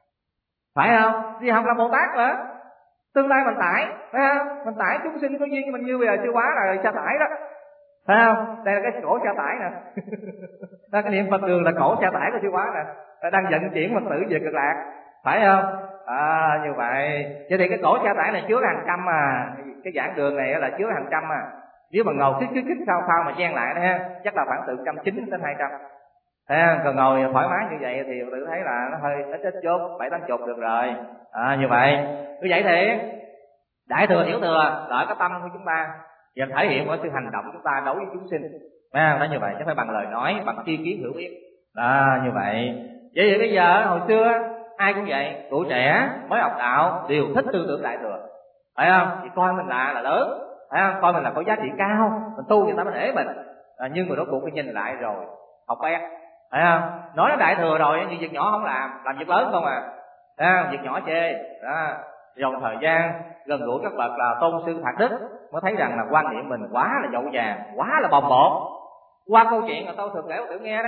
phải không? Đi học làm Bồ Tát mà, tương lai mình tải, phải không? Mình tải chúng sinh có duyên với mình như bây giờ chưa quá là xe tải đó, phải không? Đây là cái cổ xe tải nè. Đó, cái niệm Phật đường là cổ xe tải của siêu hóa nè, đang vận chuyển Phật tử về Cực Lạc, phải không? À, như vậy. Vậy thì cái cổ xe tải này chứa hàng trăm à, cái giảng đường này là chứa hàng trăm à. Nếu mà ngồi kích kích kích sao sao mà chen lại đó ha, chắc là khoảng từ một trăm chín mươi đến hai trăm. À, còn ngồi thoải mái như vậy thì tự thấy là nó hơi ít ít chút, bảy tám chục được rồi. À, như vậy. Như vậy thì đại thừa tiểu thừa là cái tâm của chúng ta và thể hiện qua sự hành động của chúng ta đối với chúng sinh. À, đó như vậy, chứ phải bằng lời nói, bằng tri kiến hiểu biết. Đó, như vậy. Vậy thì bây giờ hồi xưa ai cũng vậy, tuổi trẻ mới học đạo đều thích tư tưởng đại thừa, phải không? Chỉ coi mình là là lớn, phải không? Coi mình là có giá trị cao, mình tu người ta mới để mình. À, nhưng mà rốt cuộc phải nhìn lại rồi học bét, phải không? Nói nó đại thừa rồi nhưng việc nhỏ không làm, làm việc lớn không à. À, việc nhỏ chê. Đó. Dòng thời gian gần gũi các bậc là tôn sư Thạc Đức mới thấy rằng là quan niệm mình quá là dậu dàng, quá là bồng bột. Qua câu chuyện là tôi thường kể tự nghe đó,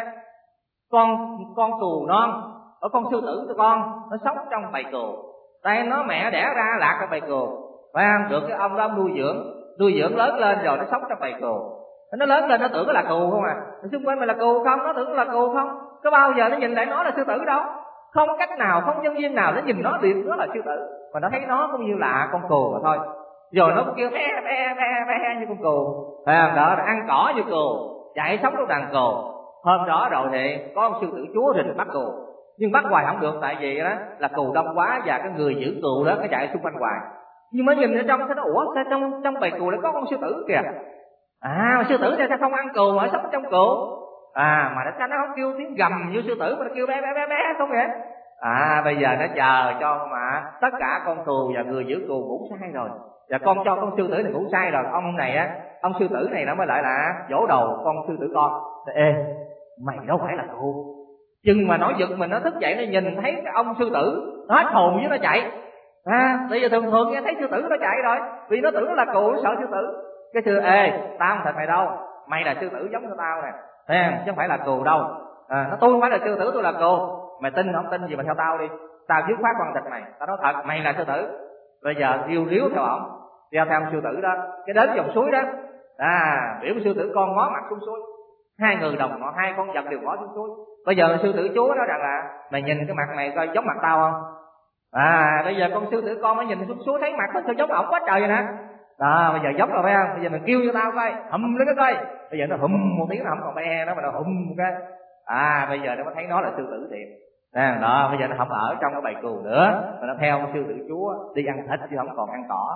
con con cừu non ở con sư tử của con nó sống trong bầy cừu, tại nó mẹ đẻ ra lạc trong bầy cừu, phải không? Được cái ông đó nuôi dưỡng, nuôi dưỡng lớn lên rồi nó sống trong bầy cừu. Nó lớn lên nó tưởng nó là cừu không à, xung quanh mình là cừu không, nó tưởng nó là cừu không. Có bao giờ nó nhìn lại nó là sư tử đâu, không cách nào, không nhân viên nào nó nhìn nó biết nó là sư tử, mà nó thấy nó cũng như là con cừu mà thôi. Rồi nó cũng kêu be be be be như con cừu, phải không? Đó, ăn cỏ như cừu, chạy sống trong đàn cừu. Hôm đó rồi thì có ông sư tử chúa rình bắt cừu, nhưng bắt hoài không được, tại vì đó là cừu đông quá và cái người giữ cừu đó nó chạy xung quanh hoài. Nhưng mới nhìn ở trong cái nó ủa sao trong trong bầy cừu lại có con sư tử kìa. À, sư tử sao không ăn cừu mà sống trong cừu. À, mà nó sao nó không kêu tiếng gầm như sư tử mà nó kêu bé bé bé bé không vậy? À, bây giờ nó chờ cho mà tất cả con cừu và người giữ cừu ngủ say rồi, và con cho con sư tử này ngủ say rồi, ông này á, ông sư tử này nó mới lại là vỗ đầu con sư tử con. Ê, mày đâu phải là cừu. Chừng mà nó giật mình, nó thức dậy, nó nhìn thấy cái ông sư tử, nó hết hồn với nó chạy. À, bây giờ thường thường nghe thấy sư tử nó chạy rồi, vì nó tưởng nó là cừu, sợ sư tử. Cái sư ê, tao không thịt mày đâu, mày là sư tử giống như tao nè, thấy không? Chứ không phải là cừu đâu. À, nó tôi không phải là sư tử, tôi là cừu. Mày tin không tin gì mà theo tao đi, tao dứt khoát con thịt mày, tao nói thật mày là sư tử. Bây giờ điêu riếu theo ổng, theo theo sư tử đó, cái đến dòng suối đó, à, biểu sư tử con ngó mặt xuống suối, hai người đồng ngó, hai con vật đều ngó xuống suối. Bây giờ sư tử chúa nói rằng là mày nhìn cái mặt này coi giống mặt tao không? À, bây giờ con sư tử con mới nhìn xuống suối thấy mặt nó sao giống ổng quá trời vậy nè. Đó, bây giờ giống rồi phải không? Bây giờ mình kêu cho tao coi, hùm lên cái coi. Bây giờ nó hùm một tiếng, nó không còn be nó mà nó hùm một cái. À, bây giờ nó mới thấy nó là sư tử thiệt. À, đó, bây giờ nó không ở trong cái bầy cừu nữa, mà nó theo sư tử chúa đi ăn thịt chứ không còn ăn cỏ.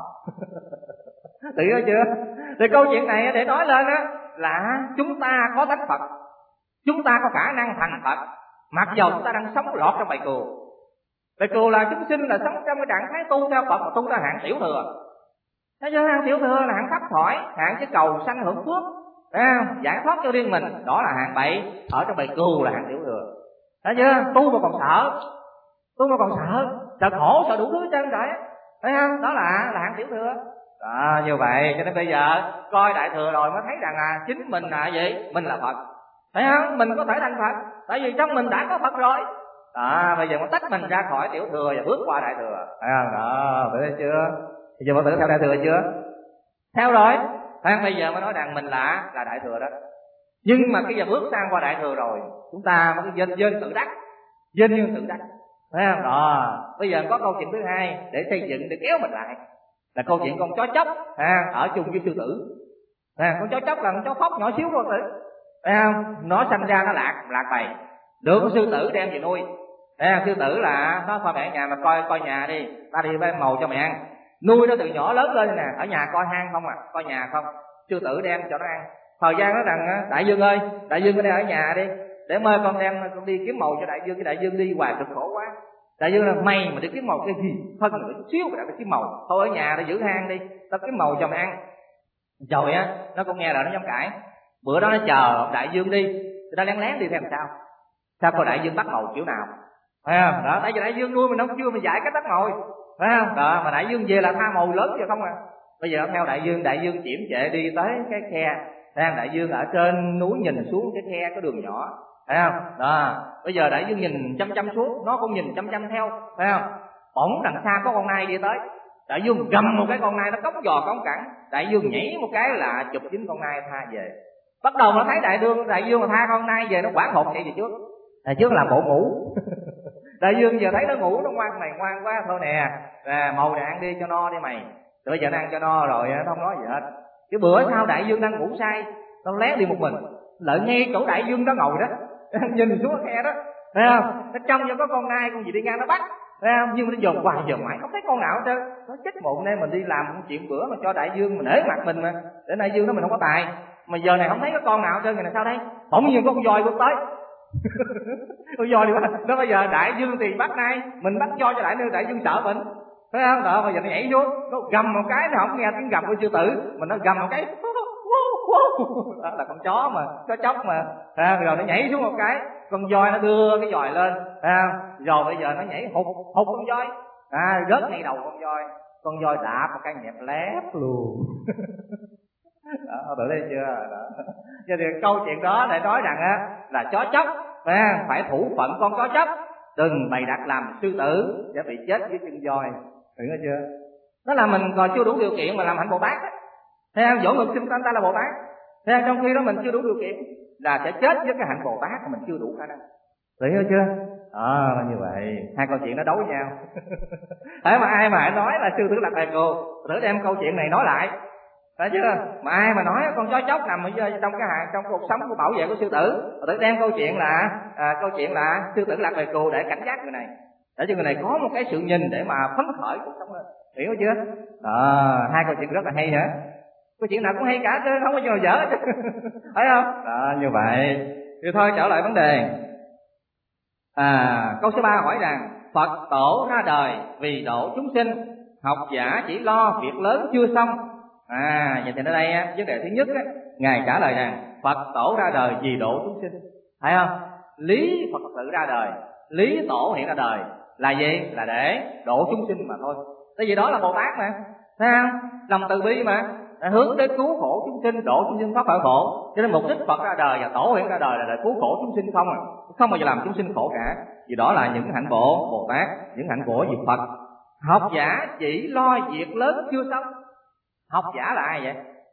Tự hiểu chưa? Thì câu chuyện này để nói lên á là chúng ta có tánh Phật, chúng ta có khả năng thành Phật, mặc dù chúng ta đang sống lọt trong bầy cừu. Bầy cừu là chúng sinh là sống trong cái trạng thái tu theo Phật mà tu theo hạng tiểu thừa. Thế chứ hạng tiểu thừa là hạng thấp thỏi, hạng cái cầu sanh hưởng phước, à, giải thoát cho riêng mình, đó là hạng bảy. Ở trong bầy cừu là hạng tiểu thừa. Thấy chưa? Tu mà còn sợ, tu mà còn sợ, sợ khổ, sợ đủ thứ chân trời, thấy không? Đó là là hạng tiểu thừa. Đó, như vậy cho nên bây giờ coi đại thừa rồi mới thấy rằng là chính mình là gì? Mình là Phật, thấy không? Mình có thể thành Phật, tại vì trong mình đã có Phật rồi. Đó, bây giờ muốn tách mình ra khỏi tiểu thừa và bước qua đại thừa, thấy không? Đó, thấy chưa? Bây giờ mọi tử theo đại thừa chưa? Theo rồi. Thấy không? Bây giờ mới nói rằng mình là là đại thừa đó. Nhưng mà cái giờ bước sang qua đại thừa rồi, chúng ta mới dên dên tự đắc, dên như tự đắc, thấy không? Đó, bây giờ có câu chuyện thứ hai để xây dựng, để kéo mình lại, là câu chuyện con chó chóc à, ở chung với sư tử. À, con chó chóc là con chó phóc nhỏ xíu con tử, thấy không? Nó sanh ra nó lạc lạc bầy, được con sư tử đem về nuôi. À, sư tử là nó coi mẹ nhà mà coi coi nhà đi, ta đi bay màu cho mẹ ăn, nuôi nó từ nhỏ lớn lên nè, ở nhà coi hang không à, coi nhà không. Sư tử đem cho nó ăn. Thời gian nói rằng đại dương ơi, đại dương ở đây ở nhà đi, để mời con đem con đi kiếm màu cho đại dương. Cái đại dương đi hoài cực khổ quá. Đại dương là mày mà đi kiếm màu cái gì, thân một chút xíu mà đã đi kiếm màu, thôi ở nhà để giữ hang đi, tao kiếm màu cho mày ăn. Rồi á, nó cũng nghe lời nó dám cãi. Bữa đó nó chờ đại dương đi, thì nó lén lén đi theo làm sao? Sao coi đại dương bắt màu kiểu nào? Phải không? Đó, tại vì đại dương nuôi mình không chưa mình dạy cách bắt mồi, phải không? Đó, mà đại dương về là tha mồi lớn vậy không à. Bây giờ theo đại dương, đại dương chiểm trệ đi tới cái khe, đang đại dương ở trên núi nhìn xuống cái khe có đường nhỏ, phải không? Đó, bây giờ đại dương nhìn chăm chăm xuống, nó cũng nhìn chăm chăm theo, phải không? Bỗng đằng xa có con nai đi tới, đại dương gầm một cái con nai nó cống giò cống cẳng, đại dương nhảy một cái là chụp dính con nai tha về. Bắt đầu nó thấy đại dương đại dương mà tha con nai về, nó quảng hồn chạy về trước. Đại trước là bộ ngủ. Đại dương giờ thấy nó ngủ, nó ngoan, mày ngoan quá thôi nè, à, màu này ăn đi cho no đi mày. Rồi giờ nó ăn cho no rồi nó không nói gì hết. Cái bữa sau đại dương đang ngủ say, nó lén đi một mình, lợi ngay chỗ đại dương đó ngồi đó, nhìn xuống cái khe đó, thấy không? Nó trông cho có con nai con gì đi ngang nó bắt, thấy không? Nhưng mà nó dòm hoài dòm mãi không thấy con nào hết trơn. Nó chết mụn nên mình đi làm một chuyện bữa mà cho đại dương, mình nể mặt mình mà, để đại dương nó mình không có tài, mà giờ này không thấy có con nào hết trơn. Ngày này sao đây? Bỗng nhiên có con voi bước tới. Con voi đi bắt. Nó bây giờ đại dương thì bắt nai, mình bắt voi cho đại dương, đại dương sợ mình, thấy không? Đó, bây giờ nó nhảy xuống, nó gầm một cái, nó không nghe tiếng gầm của sư tử, mình nó gầm một cái, đó là con chó mà, chó chóc mà, à, rồi nó nhảy xuống một cái, con voi nó đưa cái dòi lên, à, rồi bây giờ nó nhảy hụt hụt con voi, à, rớt ngay đầu con voi, con voi đạp một cái nhẹp lép luôn. Đó, tự thấy chưa? Đó. Cho nên câu chuyện đó để nói rằng á là chó chóc, à, phải thủ phận con chó chóc, đừng bày đặt làm sư tử sẽ bị chết với chân voi, hiểu chưa? Đó là mình còn chưa đủ điều kiện mà làm hạnh Bồ Tát á. Thấy không? Dỗ ngực xưng ta là Bồ Tát. Thấy không? Trong khi đó mình chưa đủ điều kiện là sẽ chết với cái hạnh Bồ Tát mà mình chưa đủ khả năng. Hiểu chưa? Ờ, à, như vậy hai câu chuyện nó đấu với nhau. Thế mà ai mà nói là sư tử Lạc Đề Cồ, thử đem câu chuyện này nói lại, phải chưa? Mà ai mà nói con chó chóc nằm ở trong cái hàng trong cuộc sống của bảo vệ của sư tử, thử đem câu chuyện là à, câu chuyện là sư tử Lạc Đề Cồ để cảnh giác người này, để cho người này có một cái sự nhìn để mà phấn khởi cuộc sống lên, hiểu chưa? À, hai câu chuyện rất là hay hả? Câu chuyện nào cũng hay cả chứ không có gì nào dở chứ. Thấy không? Đó, như vậy thì thôi trở lại vấn đề. À, câu số ba hỏi rằng Phật tổ ra đời vì độ chúng sinh, học giả chỉ lo việc lớn chưa xong. À, vậy thì ở đây á, vấn đề thứ nhất á, ngài trả lời rằng Phật tổ ra đời vì độ chúng sinh, thấy không? Lý Phật tự ra đời, lý tổ hiện ra đời là gì? Là để độ chúng sinh mà thôi. Tại vì đó là Bồ Tát mà, thấy không? Lòng từ bi mà, hướng đến cứu khổ chúng sinh, độ chúng sinh thoát khỏi khổ. Cho nên mục đích Phật ra đời và tổ hiện ra đời là để cứu khổ chúng sinh không à, không bao giờ làm chúng sinh khổ cả. Vì đó là những hạnh bổ Bồ Tát, những hạnh của vị Phật. Học giả chỉ lo việc lớn chưa xong. Học giả là ai vậy?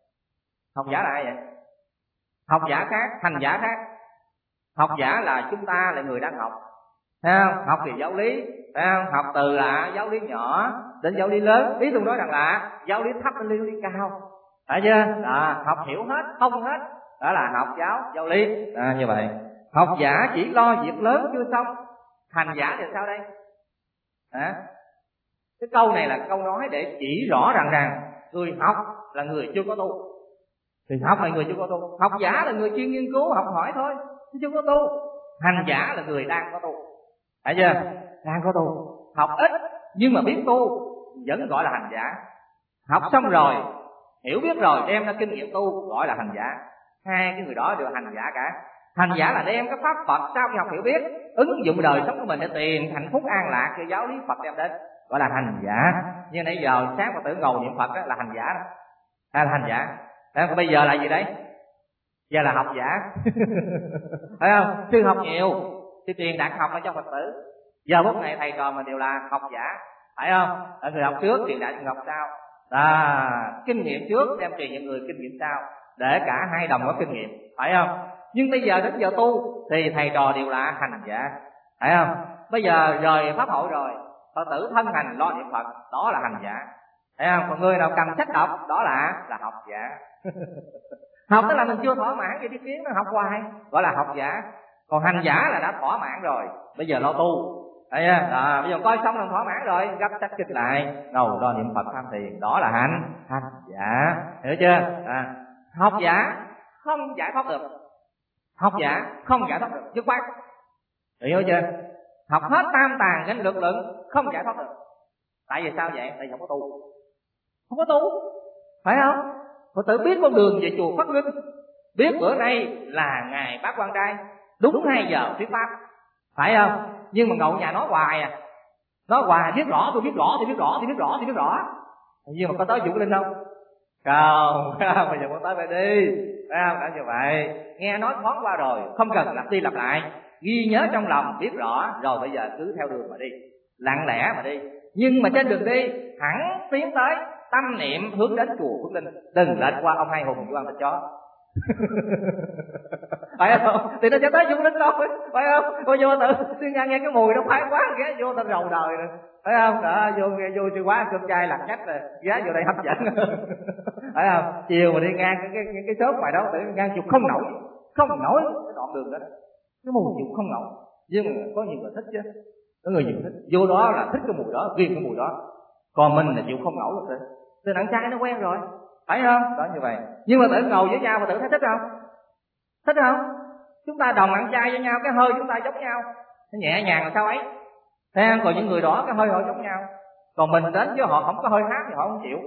Học giả là ai vậy? Học giả khác, hành giả khác. Học giả là chúng ta là người đang học, thấy không? Học về giáo lý, thấy không? Học từ là giáo lý nhỏ đến giáo lý lớn. Ý tôi nói rằng là giáo lý thấp đến giáo lý cao, phải chưa? Đó, học hiểu hết, không hết, đó là học giáo giáo lý. À, như vậy học giả chỉ lo việc lớn chưa xong. Hành giả thì sao đây? À, cái câu này là câu nói để chỉ rõ rằng rằng người học là người chưa có tu, thì học là người chưa có tu. Học giả là người chuyên nghiên cứu học hỏi thôi, chứ chưa có tu. Hành giả là người đang có tu, phải chưa? Đang có tu, học ít nhưng mà biết tu vẫn gọi là hành giả. Học xong rồi, hiểu biết rồi, đem ra kinh nghiệm tu gọi là hành giả. Hai cái người đó đều hành giả cả. Hành giả là đem cái pháp Phật sau khi học hiểu biết ứng dụng đời sống của mình để tìm hạnh phúc an lạc cho giáo lý Phật đem đến, gọi là hành giả. Như nãy giờ sáng Phật tử ngồi niệm Phật đó là hành giả đó, hay là hành giả. Còn bây giờ là gì đấy? Giờ là học giả. Phải không? Sư học nhiều thì tiền đạt học là cho Phật tử. Giờ phút này thầy trò mình đều là học giả, phải không? Ở người học trước tiền đạt học sau. À, kinh nghiệm trước đem truyền những người kinh nghiệm sau, để cả hai đồng có kinh nghiệm, phải không? Nhưng bây giờ đến giờ tu thì thầy trò đều là hành giả, phải không? Bây giờ rời pháp hội rồi, Phật tử thân hành lo niệm Phật, đó là hành giả, thấy không? Còn người nào cầm sách đọc, đó là là học giả. Học tức là mình chưa thỏa mãn cái ý kiến, nó học hoài, gọi là học giả. Còn hành giả là đã thỏa mãn rồi, bây giờ lo tu. Thấy chưa? À, bây giờ coi xong là thỏa mãn rồi, gấp sách kích lại, đầu lo niệm Phật tham thiền, đó là hành hành giả, hiểu chưa? À, học giả không giải thoát được, học giả không giải thoát được, dứt khoát, hiểu chưa? Học hết tam tàng danh lực lượng không giải thoát được. Tại vì sao vậy? Tại vì không có tu, không có tu, phải không? Phật tử biết con đường về chùa Pháp Linh, biết bữa nay là ngày Bát Quan Trai đúng hai giờ thuyết pháp, phải không? Nhưng mà ngồi nhà nói hoài à, nói hoài biết rõ tôi biết rõ tôi biết rõ tôi biết rõ tôi biết rõ, nhưng mà có tới Vũ Linh không? Không, bây giờ con tới phải đi, phải không? Đã như vậy, nghe nói thoáng qua rồi, không cần lặp đi lặp lại, ghi nhớ trong lòng, biết rõ rồi, bây giờ cứ theo đường mà đi, lặng lẽ mà đi. Nhưng mà trên đường đi hẳn tiến tới tâm niệm hướng đến chùa Phước Linh, đừng lệch qua ông Hai Hùng của ông Thịt Chó, phải không? Thì nó sẽ tới dung linh thôi, phải không? Cô vô tự sư nghe nghe cái mùi nó khoái quá, ghé vô tao rầu đời rồi, phải không? Đó, vô nghe vô sư quá cơm chay lặt nhách rồi, ghé vô đây hấp dẫn, phải không? Chiều mà đi ngang cái cái cái, cái shop ngoài đó tự ngang chịu không nổi, không nổi cái đoạn đường đó, cái mùi chịu không nổi. Nhưng mà có nhiều người thích chứ, có người nhiều thích, vô đó là thích cái mùi đó, riêng cái mùi đó. Còn mình là chịu không nổi rồi, từ nặng trai nó quen rồi, phải không? Đó như vậy. Nhưng mà tự ngồi với nhau mà tự thấy thích không? Thích không? Chúng ta đồng nặng trai với nhau, cái hơi chúng ta giống nhau, nó nhẹ nhàng là sao ấy. Thấy không? Còn những người đó cái hơi họ giống nhau, còn mình đến với họ không có hơi hát thì họ không chịu.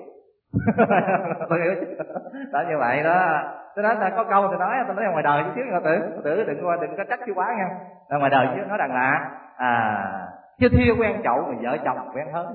Tôi hiểu chứ? Đó như vậy đó. Tôi nói là có câu tôi nói tôi nói ngoài đời chứ chứ tự tự đừng có đừng có trách chứ quá nha. Là ngoài đời chứ nói rằng là à chưa thia quen chậu mà vợ chồng quen hơi.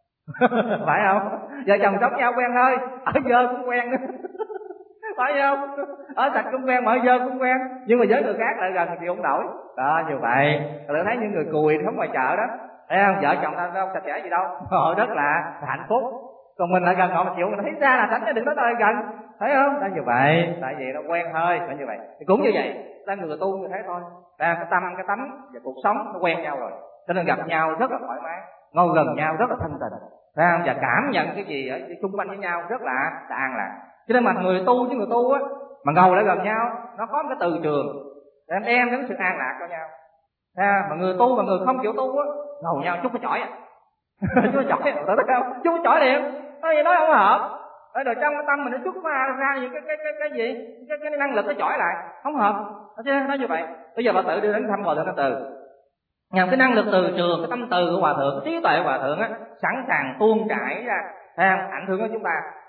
Phải không? Vợ chồng sống nhau quen hơi, ở dơ cũng quen nữa. Phải không? Ở sạch cũng quen mà ở dơ cũng quen, nhưng mà với người khác lại gần thì không nổi. Đó như vậy. Tôi thấy những người cùi sống ngoài chợ đó, thấy không? Vợ chồng ta đâu sạch sẽ gì đâu, họ rất là hạnh phúc. Còn mình lại gần họ mà chịu, mình thấy ra là tránh đừng nói tới gần, thấy không? Đó như vậy, tại vì nó quen hơi, nó như vậy. Thì cũng như vậy, ta người tu như thế thôi. Ta cái tâm, cái tánh và cuộc sống nó quen nhau rồi, cho nên gặp nhau rất là thoải mái, ngồi gần nhau rất là thân tình, thấy không? Và cảm nhận cái gì ở xung quanh với nhau rất là an lạc. Cho nên mà người tu với người tu á, mà ngồi lại gần nhau, nó có một cái từ trường để đem đến sự an lạc cho nhau. À, mà người tu và người không chịu tu á, ngồi nhau chút cái chỏi à. Chút cái chỏi, tự thấy không? Chút cái chỏi liền. Nói gì nói không hợp. Ở đời trong cái tâm mình nó chút ra ra những cái cái cái cái gì? Cái cái năng lực nó chỏi lại, không hợp. Chứ nói như vậy. Bây giờ bà tự đưa đến thăm Hòa Thượng Đại Từ. Nhằm cái năng lực từ trường, cái tâm từ của Hòa Thượng, cái trí tuệ của Hòa Thượng á, sẵn sàng tuôn chảy ra, à, ảnh hưởng đến chúng ta.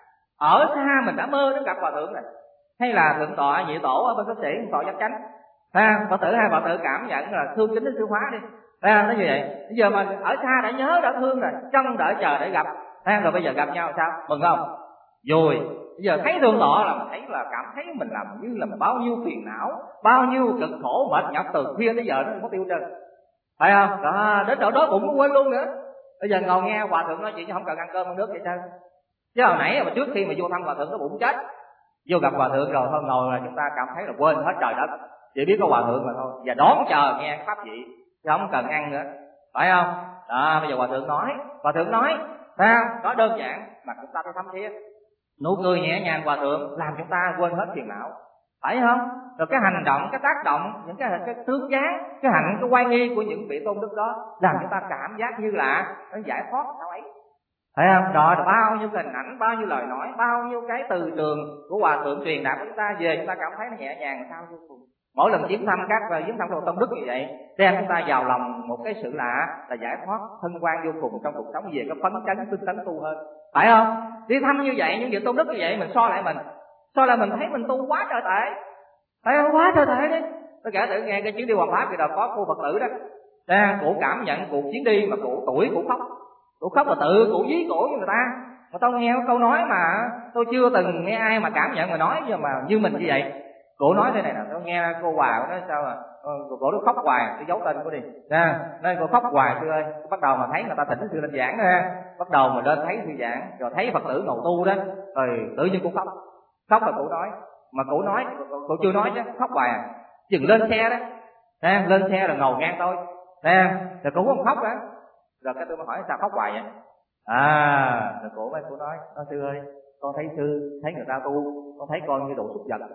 Ở xa mình đã mơ đến gặp Hòa Thượng này, hay là thượng tọa nhị tổ ở bên Pháp Sĩ, thượng tọa Giác Chánh, à, Phật tử hai Phật tử cảm nhận là thương kính đến sư hóa đi, à, nó như vậy. Bây giờ mà ở xa đã nhớ đã thương rồi, chân đợi chờ để gặp, à, rồi bây giờ gặp nhau sao? Mừng không? Vui. Bây giờ thấy thượng tọa là mình thấy là cảm thấy mình làm như là bao nhiêu phiền não, bao nhiêu cực khổ mệt nhọc từ khuya tới giờ nó không có tiêu trơn, phải không? Đó, đến chỗ đó cũng quên luôn nữa. Bây giờ ngồi nghe Hòa Thượng nói chuyện chứ không cần ăn cơm ăn nước vậy sao? Chứ hồi nãy mà trước khi mà vô thăm Hòa Thượng nó bụng chết, vô gặp Hòa Thượng rồi thôi ngồi là chúng ta cảm thấy là quên hết trời đất, chỉ biết có Hòa Thượng mà thôi, và đón chờ nghe pháp vị chứ không cần ăn nữa, phải không? Đó, bây giờ Hòa Thượng nói, Hòa Thượng nói, sao? Nói đơn giản mà chúng ta phải thấm thiết, nụ cười nhẹ nhàng Hòa Thượng làm chúng ta quên hết phiền não, phải không? Rồi cái hành động, cái tác động, những cái cái tướng dáng, cái hạnh, cái oai nghi của những vị tôn đức đó làm chúng ta cảm giác như là nó giải thoát sao ấy, thấy không? Rồi bao nhiêu hình ảnh, bao nhiêu lời nói, bao nhiêu cái từ trường của Hòa Thượng truyền đạt của chúng ta về, chúng ta cảm thấy nó nhẹ nhàng sao vô cùng. Mỗi lần viếng thăm các và viếng thăm của tôn đức như vậy, đem chúng ta vào lòng một cái sự lạ là giải thoát thân quan vô cùng trong cuộc sống, về cái phấn chấn tinh tấn tu hơn, phải không? Đi thăm như vậy, những vị tôn đức như vậy, mình so lại mình, so lại mình thấy mình tu quá trời tệ, phải không? Quá trời tệ đi. Tôi kể tự nghe cái chuyến đi Hoàng Pháp thì là có cô Phật tử đó, ra cụ cảm nhận cuộc chuyến đi mà cụ tuổi cụ khóc. Cụ khóc là tự cụ dí cổ với người ta. Mà tôi nghe câu nói mà tôi chưa từng nghe ai mà cảm nhận mà nói giờ mà như mình như vậy. Cụ nói thế này nè, tôi nghe cô Hòa nói sao mà cổ nó khóc hoài, tôi giấu tên cô đi. Nè, nên cô khóc hoài sư ơi. Bắt đầu mà thấy người ta thỉnh sư lên giảng ha, bắt đầu mà lên thấy sư giảng, rồi thấy Phật tử ngồi tu đó, rồi tự nhiên cô khóc. Khóc là cụ nói, mà cụ nói, cụ chưa nói chứ, khóc hoài à. Chừng lên xe đó, nè, lên xe rồi ngồi ngang tôi, nè, rồi cụ không khóc đó. Rồi cái tôi mới hỏi sao khóc hoài vậy? À, rồi cổ mấy cô nói, nói sư ơi, con thấy sư, thấy người ta tu, con thấy con như đồ súc vật.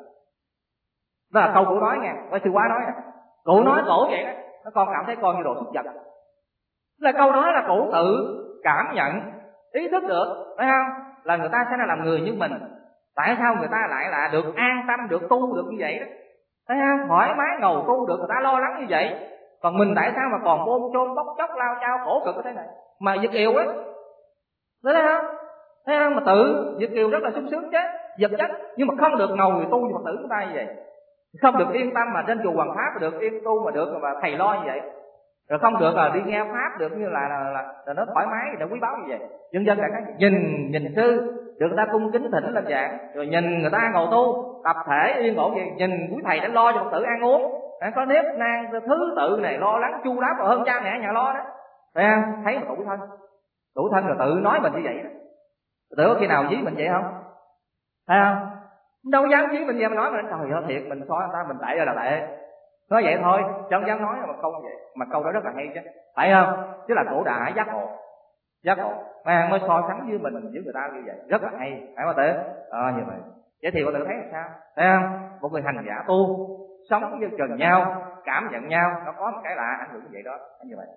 Đó là câu cổ nói nha, với sư quá nói nè. Cổ nói cổ vậy đó, nó con cảm thấy con như đồ súc vật. Là câu nói là cổ tự cảm nhận, ý thức được, phải không? Là người ta sẽ là làm người như mình. Tại sao người ta lại là được an tâm, được tu được như vậy đó? Thấy không? Thoải mái ngồi tu được, người ta lo lắng như vậy. Còn mình tại sao mà còn bôn chôn bóc chóc lao chao khổ cực như thế này mà Việt kiều ấy, thấy không? Thấy không? Mà tự Việt kiều rất là sung sướng chứ, vật chất, nhưng mà không được ngồi tu như Phật tử chúng ta như vậy, không được yên tâm mà trên chùa Hoàng Pháp mà được yên tu mà được mà thầy lo như vậy, rồi không được là đi nghe pháp được như là là, là, là nó thoải mái để quý báu như vậy. Dân dân là cái nhìn nhìn sư được người ta cung kính thỉnh lên giảng, rồi nhìn người ta ngồi tu tập thể yên ổn vậy, nhìn quý thầy đã lo cho Phật tử ăn uống, có nếp nang thứ tự này lo lắng chu đáo hơn cha mẹ nhà lo đó, thấy không? Thấy mà tủi thân, tủi thân rồi tự nói mình như vậy đó. Tự có khi nào dí mình vậy không? Thấy không? đâu dám chí mình về mình nói mình trời ơi thiệt mình soi ta mình tệ rồi là tệ, nói vậy thôi chứ không dám nói một câu vậy. Mà câu đó rất là hay chứ, phải không? Chứ là cổ đại giác ngộ, giác ngộ mà mới so sánh với mình với người ta như vậy, rất là hay, phải không Tử? À, như vậy vậy thì Phật tử thấy là sao, thấy không? Một người hành giả tu sống với gần nhau, cảm nhận nhau, nó có một cái lạ ảnh hưởng như vậy đó, như vậy.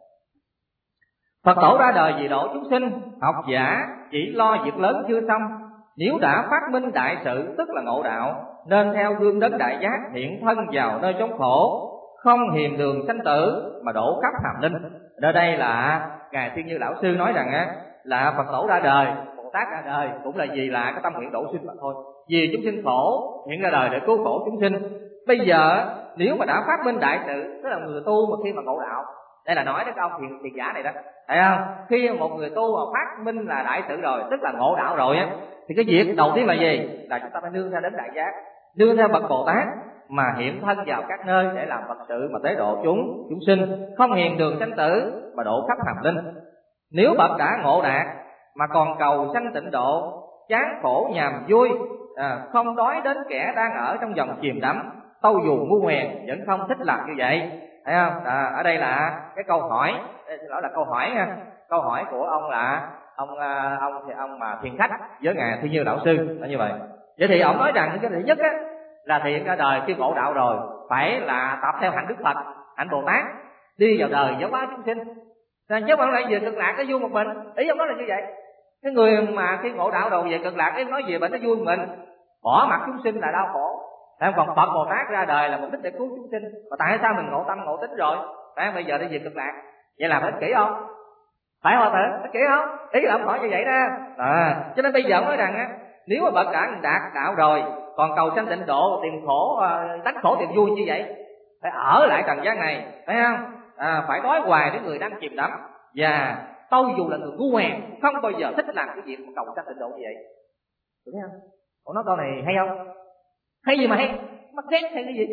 Phật tổ ra đời vì độ chúng sinh, học giả chỉ lo việc lớn chưa xong. Nếu đã phát minh đại sự tức là ngộ đạo, nên theo gương đấng đại giác hiện thân vào nơi chốn khổ, không hiềm đường sanh tử mà đổ khắp hàm linh. Ở đây là ngài Thiên Như Lão sư nói rằng á là Phật tổ ra đời, Bồ Tát ra đời cũng là vì là cái tâm nguyện độ sinh mà thôi. Vì chúng sinh khổ hiện ra đời để cứu khổ chúng sinh. Bây giờ nếu mà đã phát minh đại sự, tức là người tu mà khi mà ngộ đạo, đây là nói đến cái ông thiền, thiền giả này đó, thấy không? Khi một người tu mà phát minh là đại sự rồi, tức là ngộ đạo rồi á, thì cái việc đầu tiên là gì? Là chúng ta phải nương theo đến đại giác, nương theo bậc Bồ Tát mà hiện thân vào các nơi để làm Phật sự mà tế độ chúng chúng sinh, không hiền đường sanh tử mà độ khắp hàm linh. Nếu bậc đã ngộ đạt mà còn cầu sanh tịnh độ, chán khổ nhàm vui, à, không đói đến kẻ đang ở trong dòng chìm đắm, tâu dù ngu ngoèn vẫn không thích làm như vậy, thấy không? À, ở đây là cái câu hỏi, đây xin lỗi là câu hỏi nha. Câu hỏi của ông là ông ông thì ông mà thiền khách với ngài Thiên Như Lão sư là như vậy. Vậy thì ông nói rằng cái thứ nhất á là thiện ra đời khi ngộ đạo rồi phải là tập theo hạnh Đức Phật, hạnh Bồ Tát, đi vào đời giáo hóa chúng sinh. Nên chứ bạn lại về cực lạc nó vui một mình, ý ông nói là như vậy. Cái người mà khi ngộ đạo rồi về cực lạc em nói về bệnh nó vui một mình, bỏ mặt chúng sinh là đau khổ. Còn Phật Bồ Tát ra đời là mục đích để cứu chúng sinh. Mà tại sao mình ngộ tâm ngộ tính rồi, phải bây giờ đi về cực lạc, vậy là phải ích kỷ không? Phải không Tử? Ích kỷ không? Ý là ông hỏi như vậy đó. À, cho nên bây giờ nói rằng á, nếu mà bậc đã đạt đạo rồi còn cầu sanh tịnh độ, tìm khổ, đánh khổ tìm vui như vậy, phải ở lại trần gian này, phải không? À, phải đói hoài đến người đang chìm đắm, và tôi dù là người ngu ngoèn không bao giờ thích làm cái việc mà cầu sanh tịnh độ như vậy. Đúng không? Ông nói câu này hay không? Hay gì mà hay? Mắc ghét hay cái gì?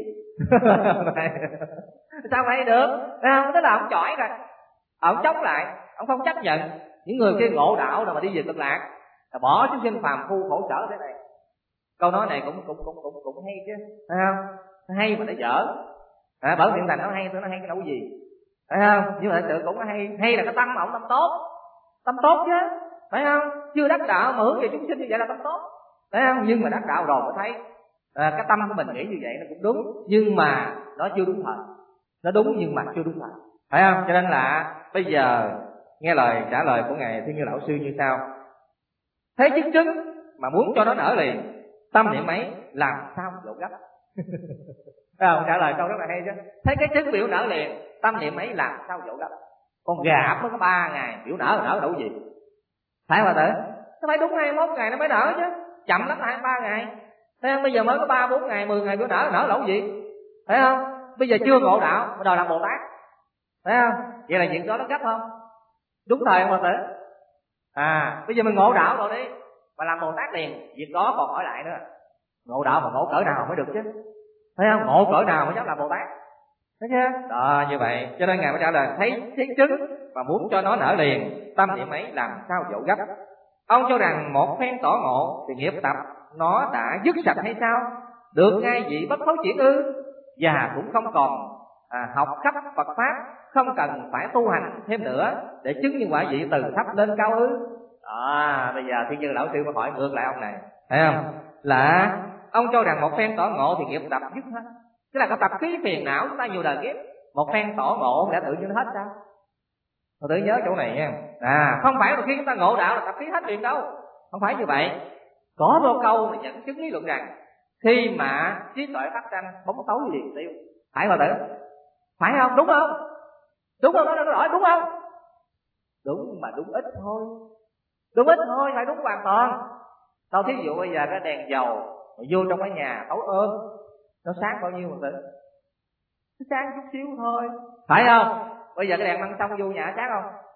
Sao mà hay được? À, tức là ông chỏi rồi, ông chống lại, ông không chấp nhận những người kia ngộ đạo rồi mà đi về cực lạc, là bỏ chúng sinh phàm phu khổ sở thế này. Câu nói này cũng cũng cũng cũng cũng hay chứ, phải không? Hay mà nó dở. À, bởi Thiện Thành nó hay, nó hay cái đâu gì, phải không? Nhưng mà thật sự cũng hay, hay là cái tâm mà ông tâm tốt, tâm tốt chứ, phải không? Chưa đắc đạo mà hướng về chúng sinh như vậy là tâm tốt, phải không? Nhưng mà đắc đạo rồi mới thấy à, cái tâm của mình nghĩ như vậy nó cũng đúng, nhưng mà nó chưa đúng thời, nó đúng nhưng mà chưa đúng thời, phải không? Cho nên là bây giờ nghe lời trả lời của ngài Thiên Như Lão sư như sau: thấy chứng chứng mà muốn cho nó nở liền, tâm niệm ấy làm sao dỗ gấp. Không, trả lời câu rất là hay chứ. Thấy cái trứng biểu nở liền, tâm niệm ấy làm sao dỗ gấp. Con gà mới có ba ngày biểu nở nở đủ gì, phải không Tử? Nó phải đúng hai mươi mốt ngày nó mới nở chứ, chậm lắm là hai mươi ba ngày. Thấy không? Bây giờ mới có ba bốn ngày, mười ngày biểu nở nở đủ gì, phải không? Bây giờ chưa ngộ đạo mà đòi làm Bồ Tát, phải không? Vậy là chuyện đó nó gấp không? Đúng thời không Tử? À, bây giờ mình ngộ đạo rồi đi mà làm Bồ Tát liền, việc đó còn hỏi lại nữa. Ngộ đạo mà ngộ cỡ nào mới được chứ, thấy không? Ngộ cỡ nào mới dám làm Bồ Tát, thấy chưa? Đó, như vậy cho nên ngài mới trả lời thấy thấy trứng và muốn cho nó nở liền, tâm niệm ấy làm sao dỗ gấp. Ông cho rằng một phen tỏ ngộ thì nghiệp tập nó đã dứt sạch hay sao? Được ngay vị bất thối chuyển ư? Và cũng không còn à, học khắp Phật pháp, không cần phải tu hành thêm nữa để chứng những quả vị từ thấp lên cao ư? À, bây giờ Thiên Như Lão sư mới hỏi ngược lại ông này, thấy không? Là ông cho rằng một phen tỏ ngộ thì nghiệp tập dứt hết, tức là cái tập khí phiền não chúng ta nhiều đời kiếp, một phen tỏ ngộ đã tự nhiên hết sao? Tôi tự nhớ chỗ này nha. À, không phải là khi chúng ta ngộ đạo là tập khí hết liền đâu, không phải như vậy. Có một câu mà dẫn chứng lý luận rằng khi mà trí tuệ phát sanh, bóng tối liền tiêu, phải không Tử? Phải không? Đúng không? Đúng không? Nó nó hỏi đúng không? Đúng mà đúng ít thôi, đúng ít thôi, phải đúng hoàn toàn. Tao thí dụ bây giờ cái đèn dầu vô trong cái nhà tối ôm, nó sáng bao nhiêu mà Tử? Nó sáng chút xíu thôi, phải không? Bây giờ cái đèn măng xong vô nhà sáng không?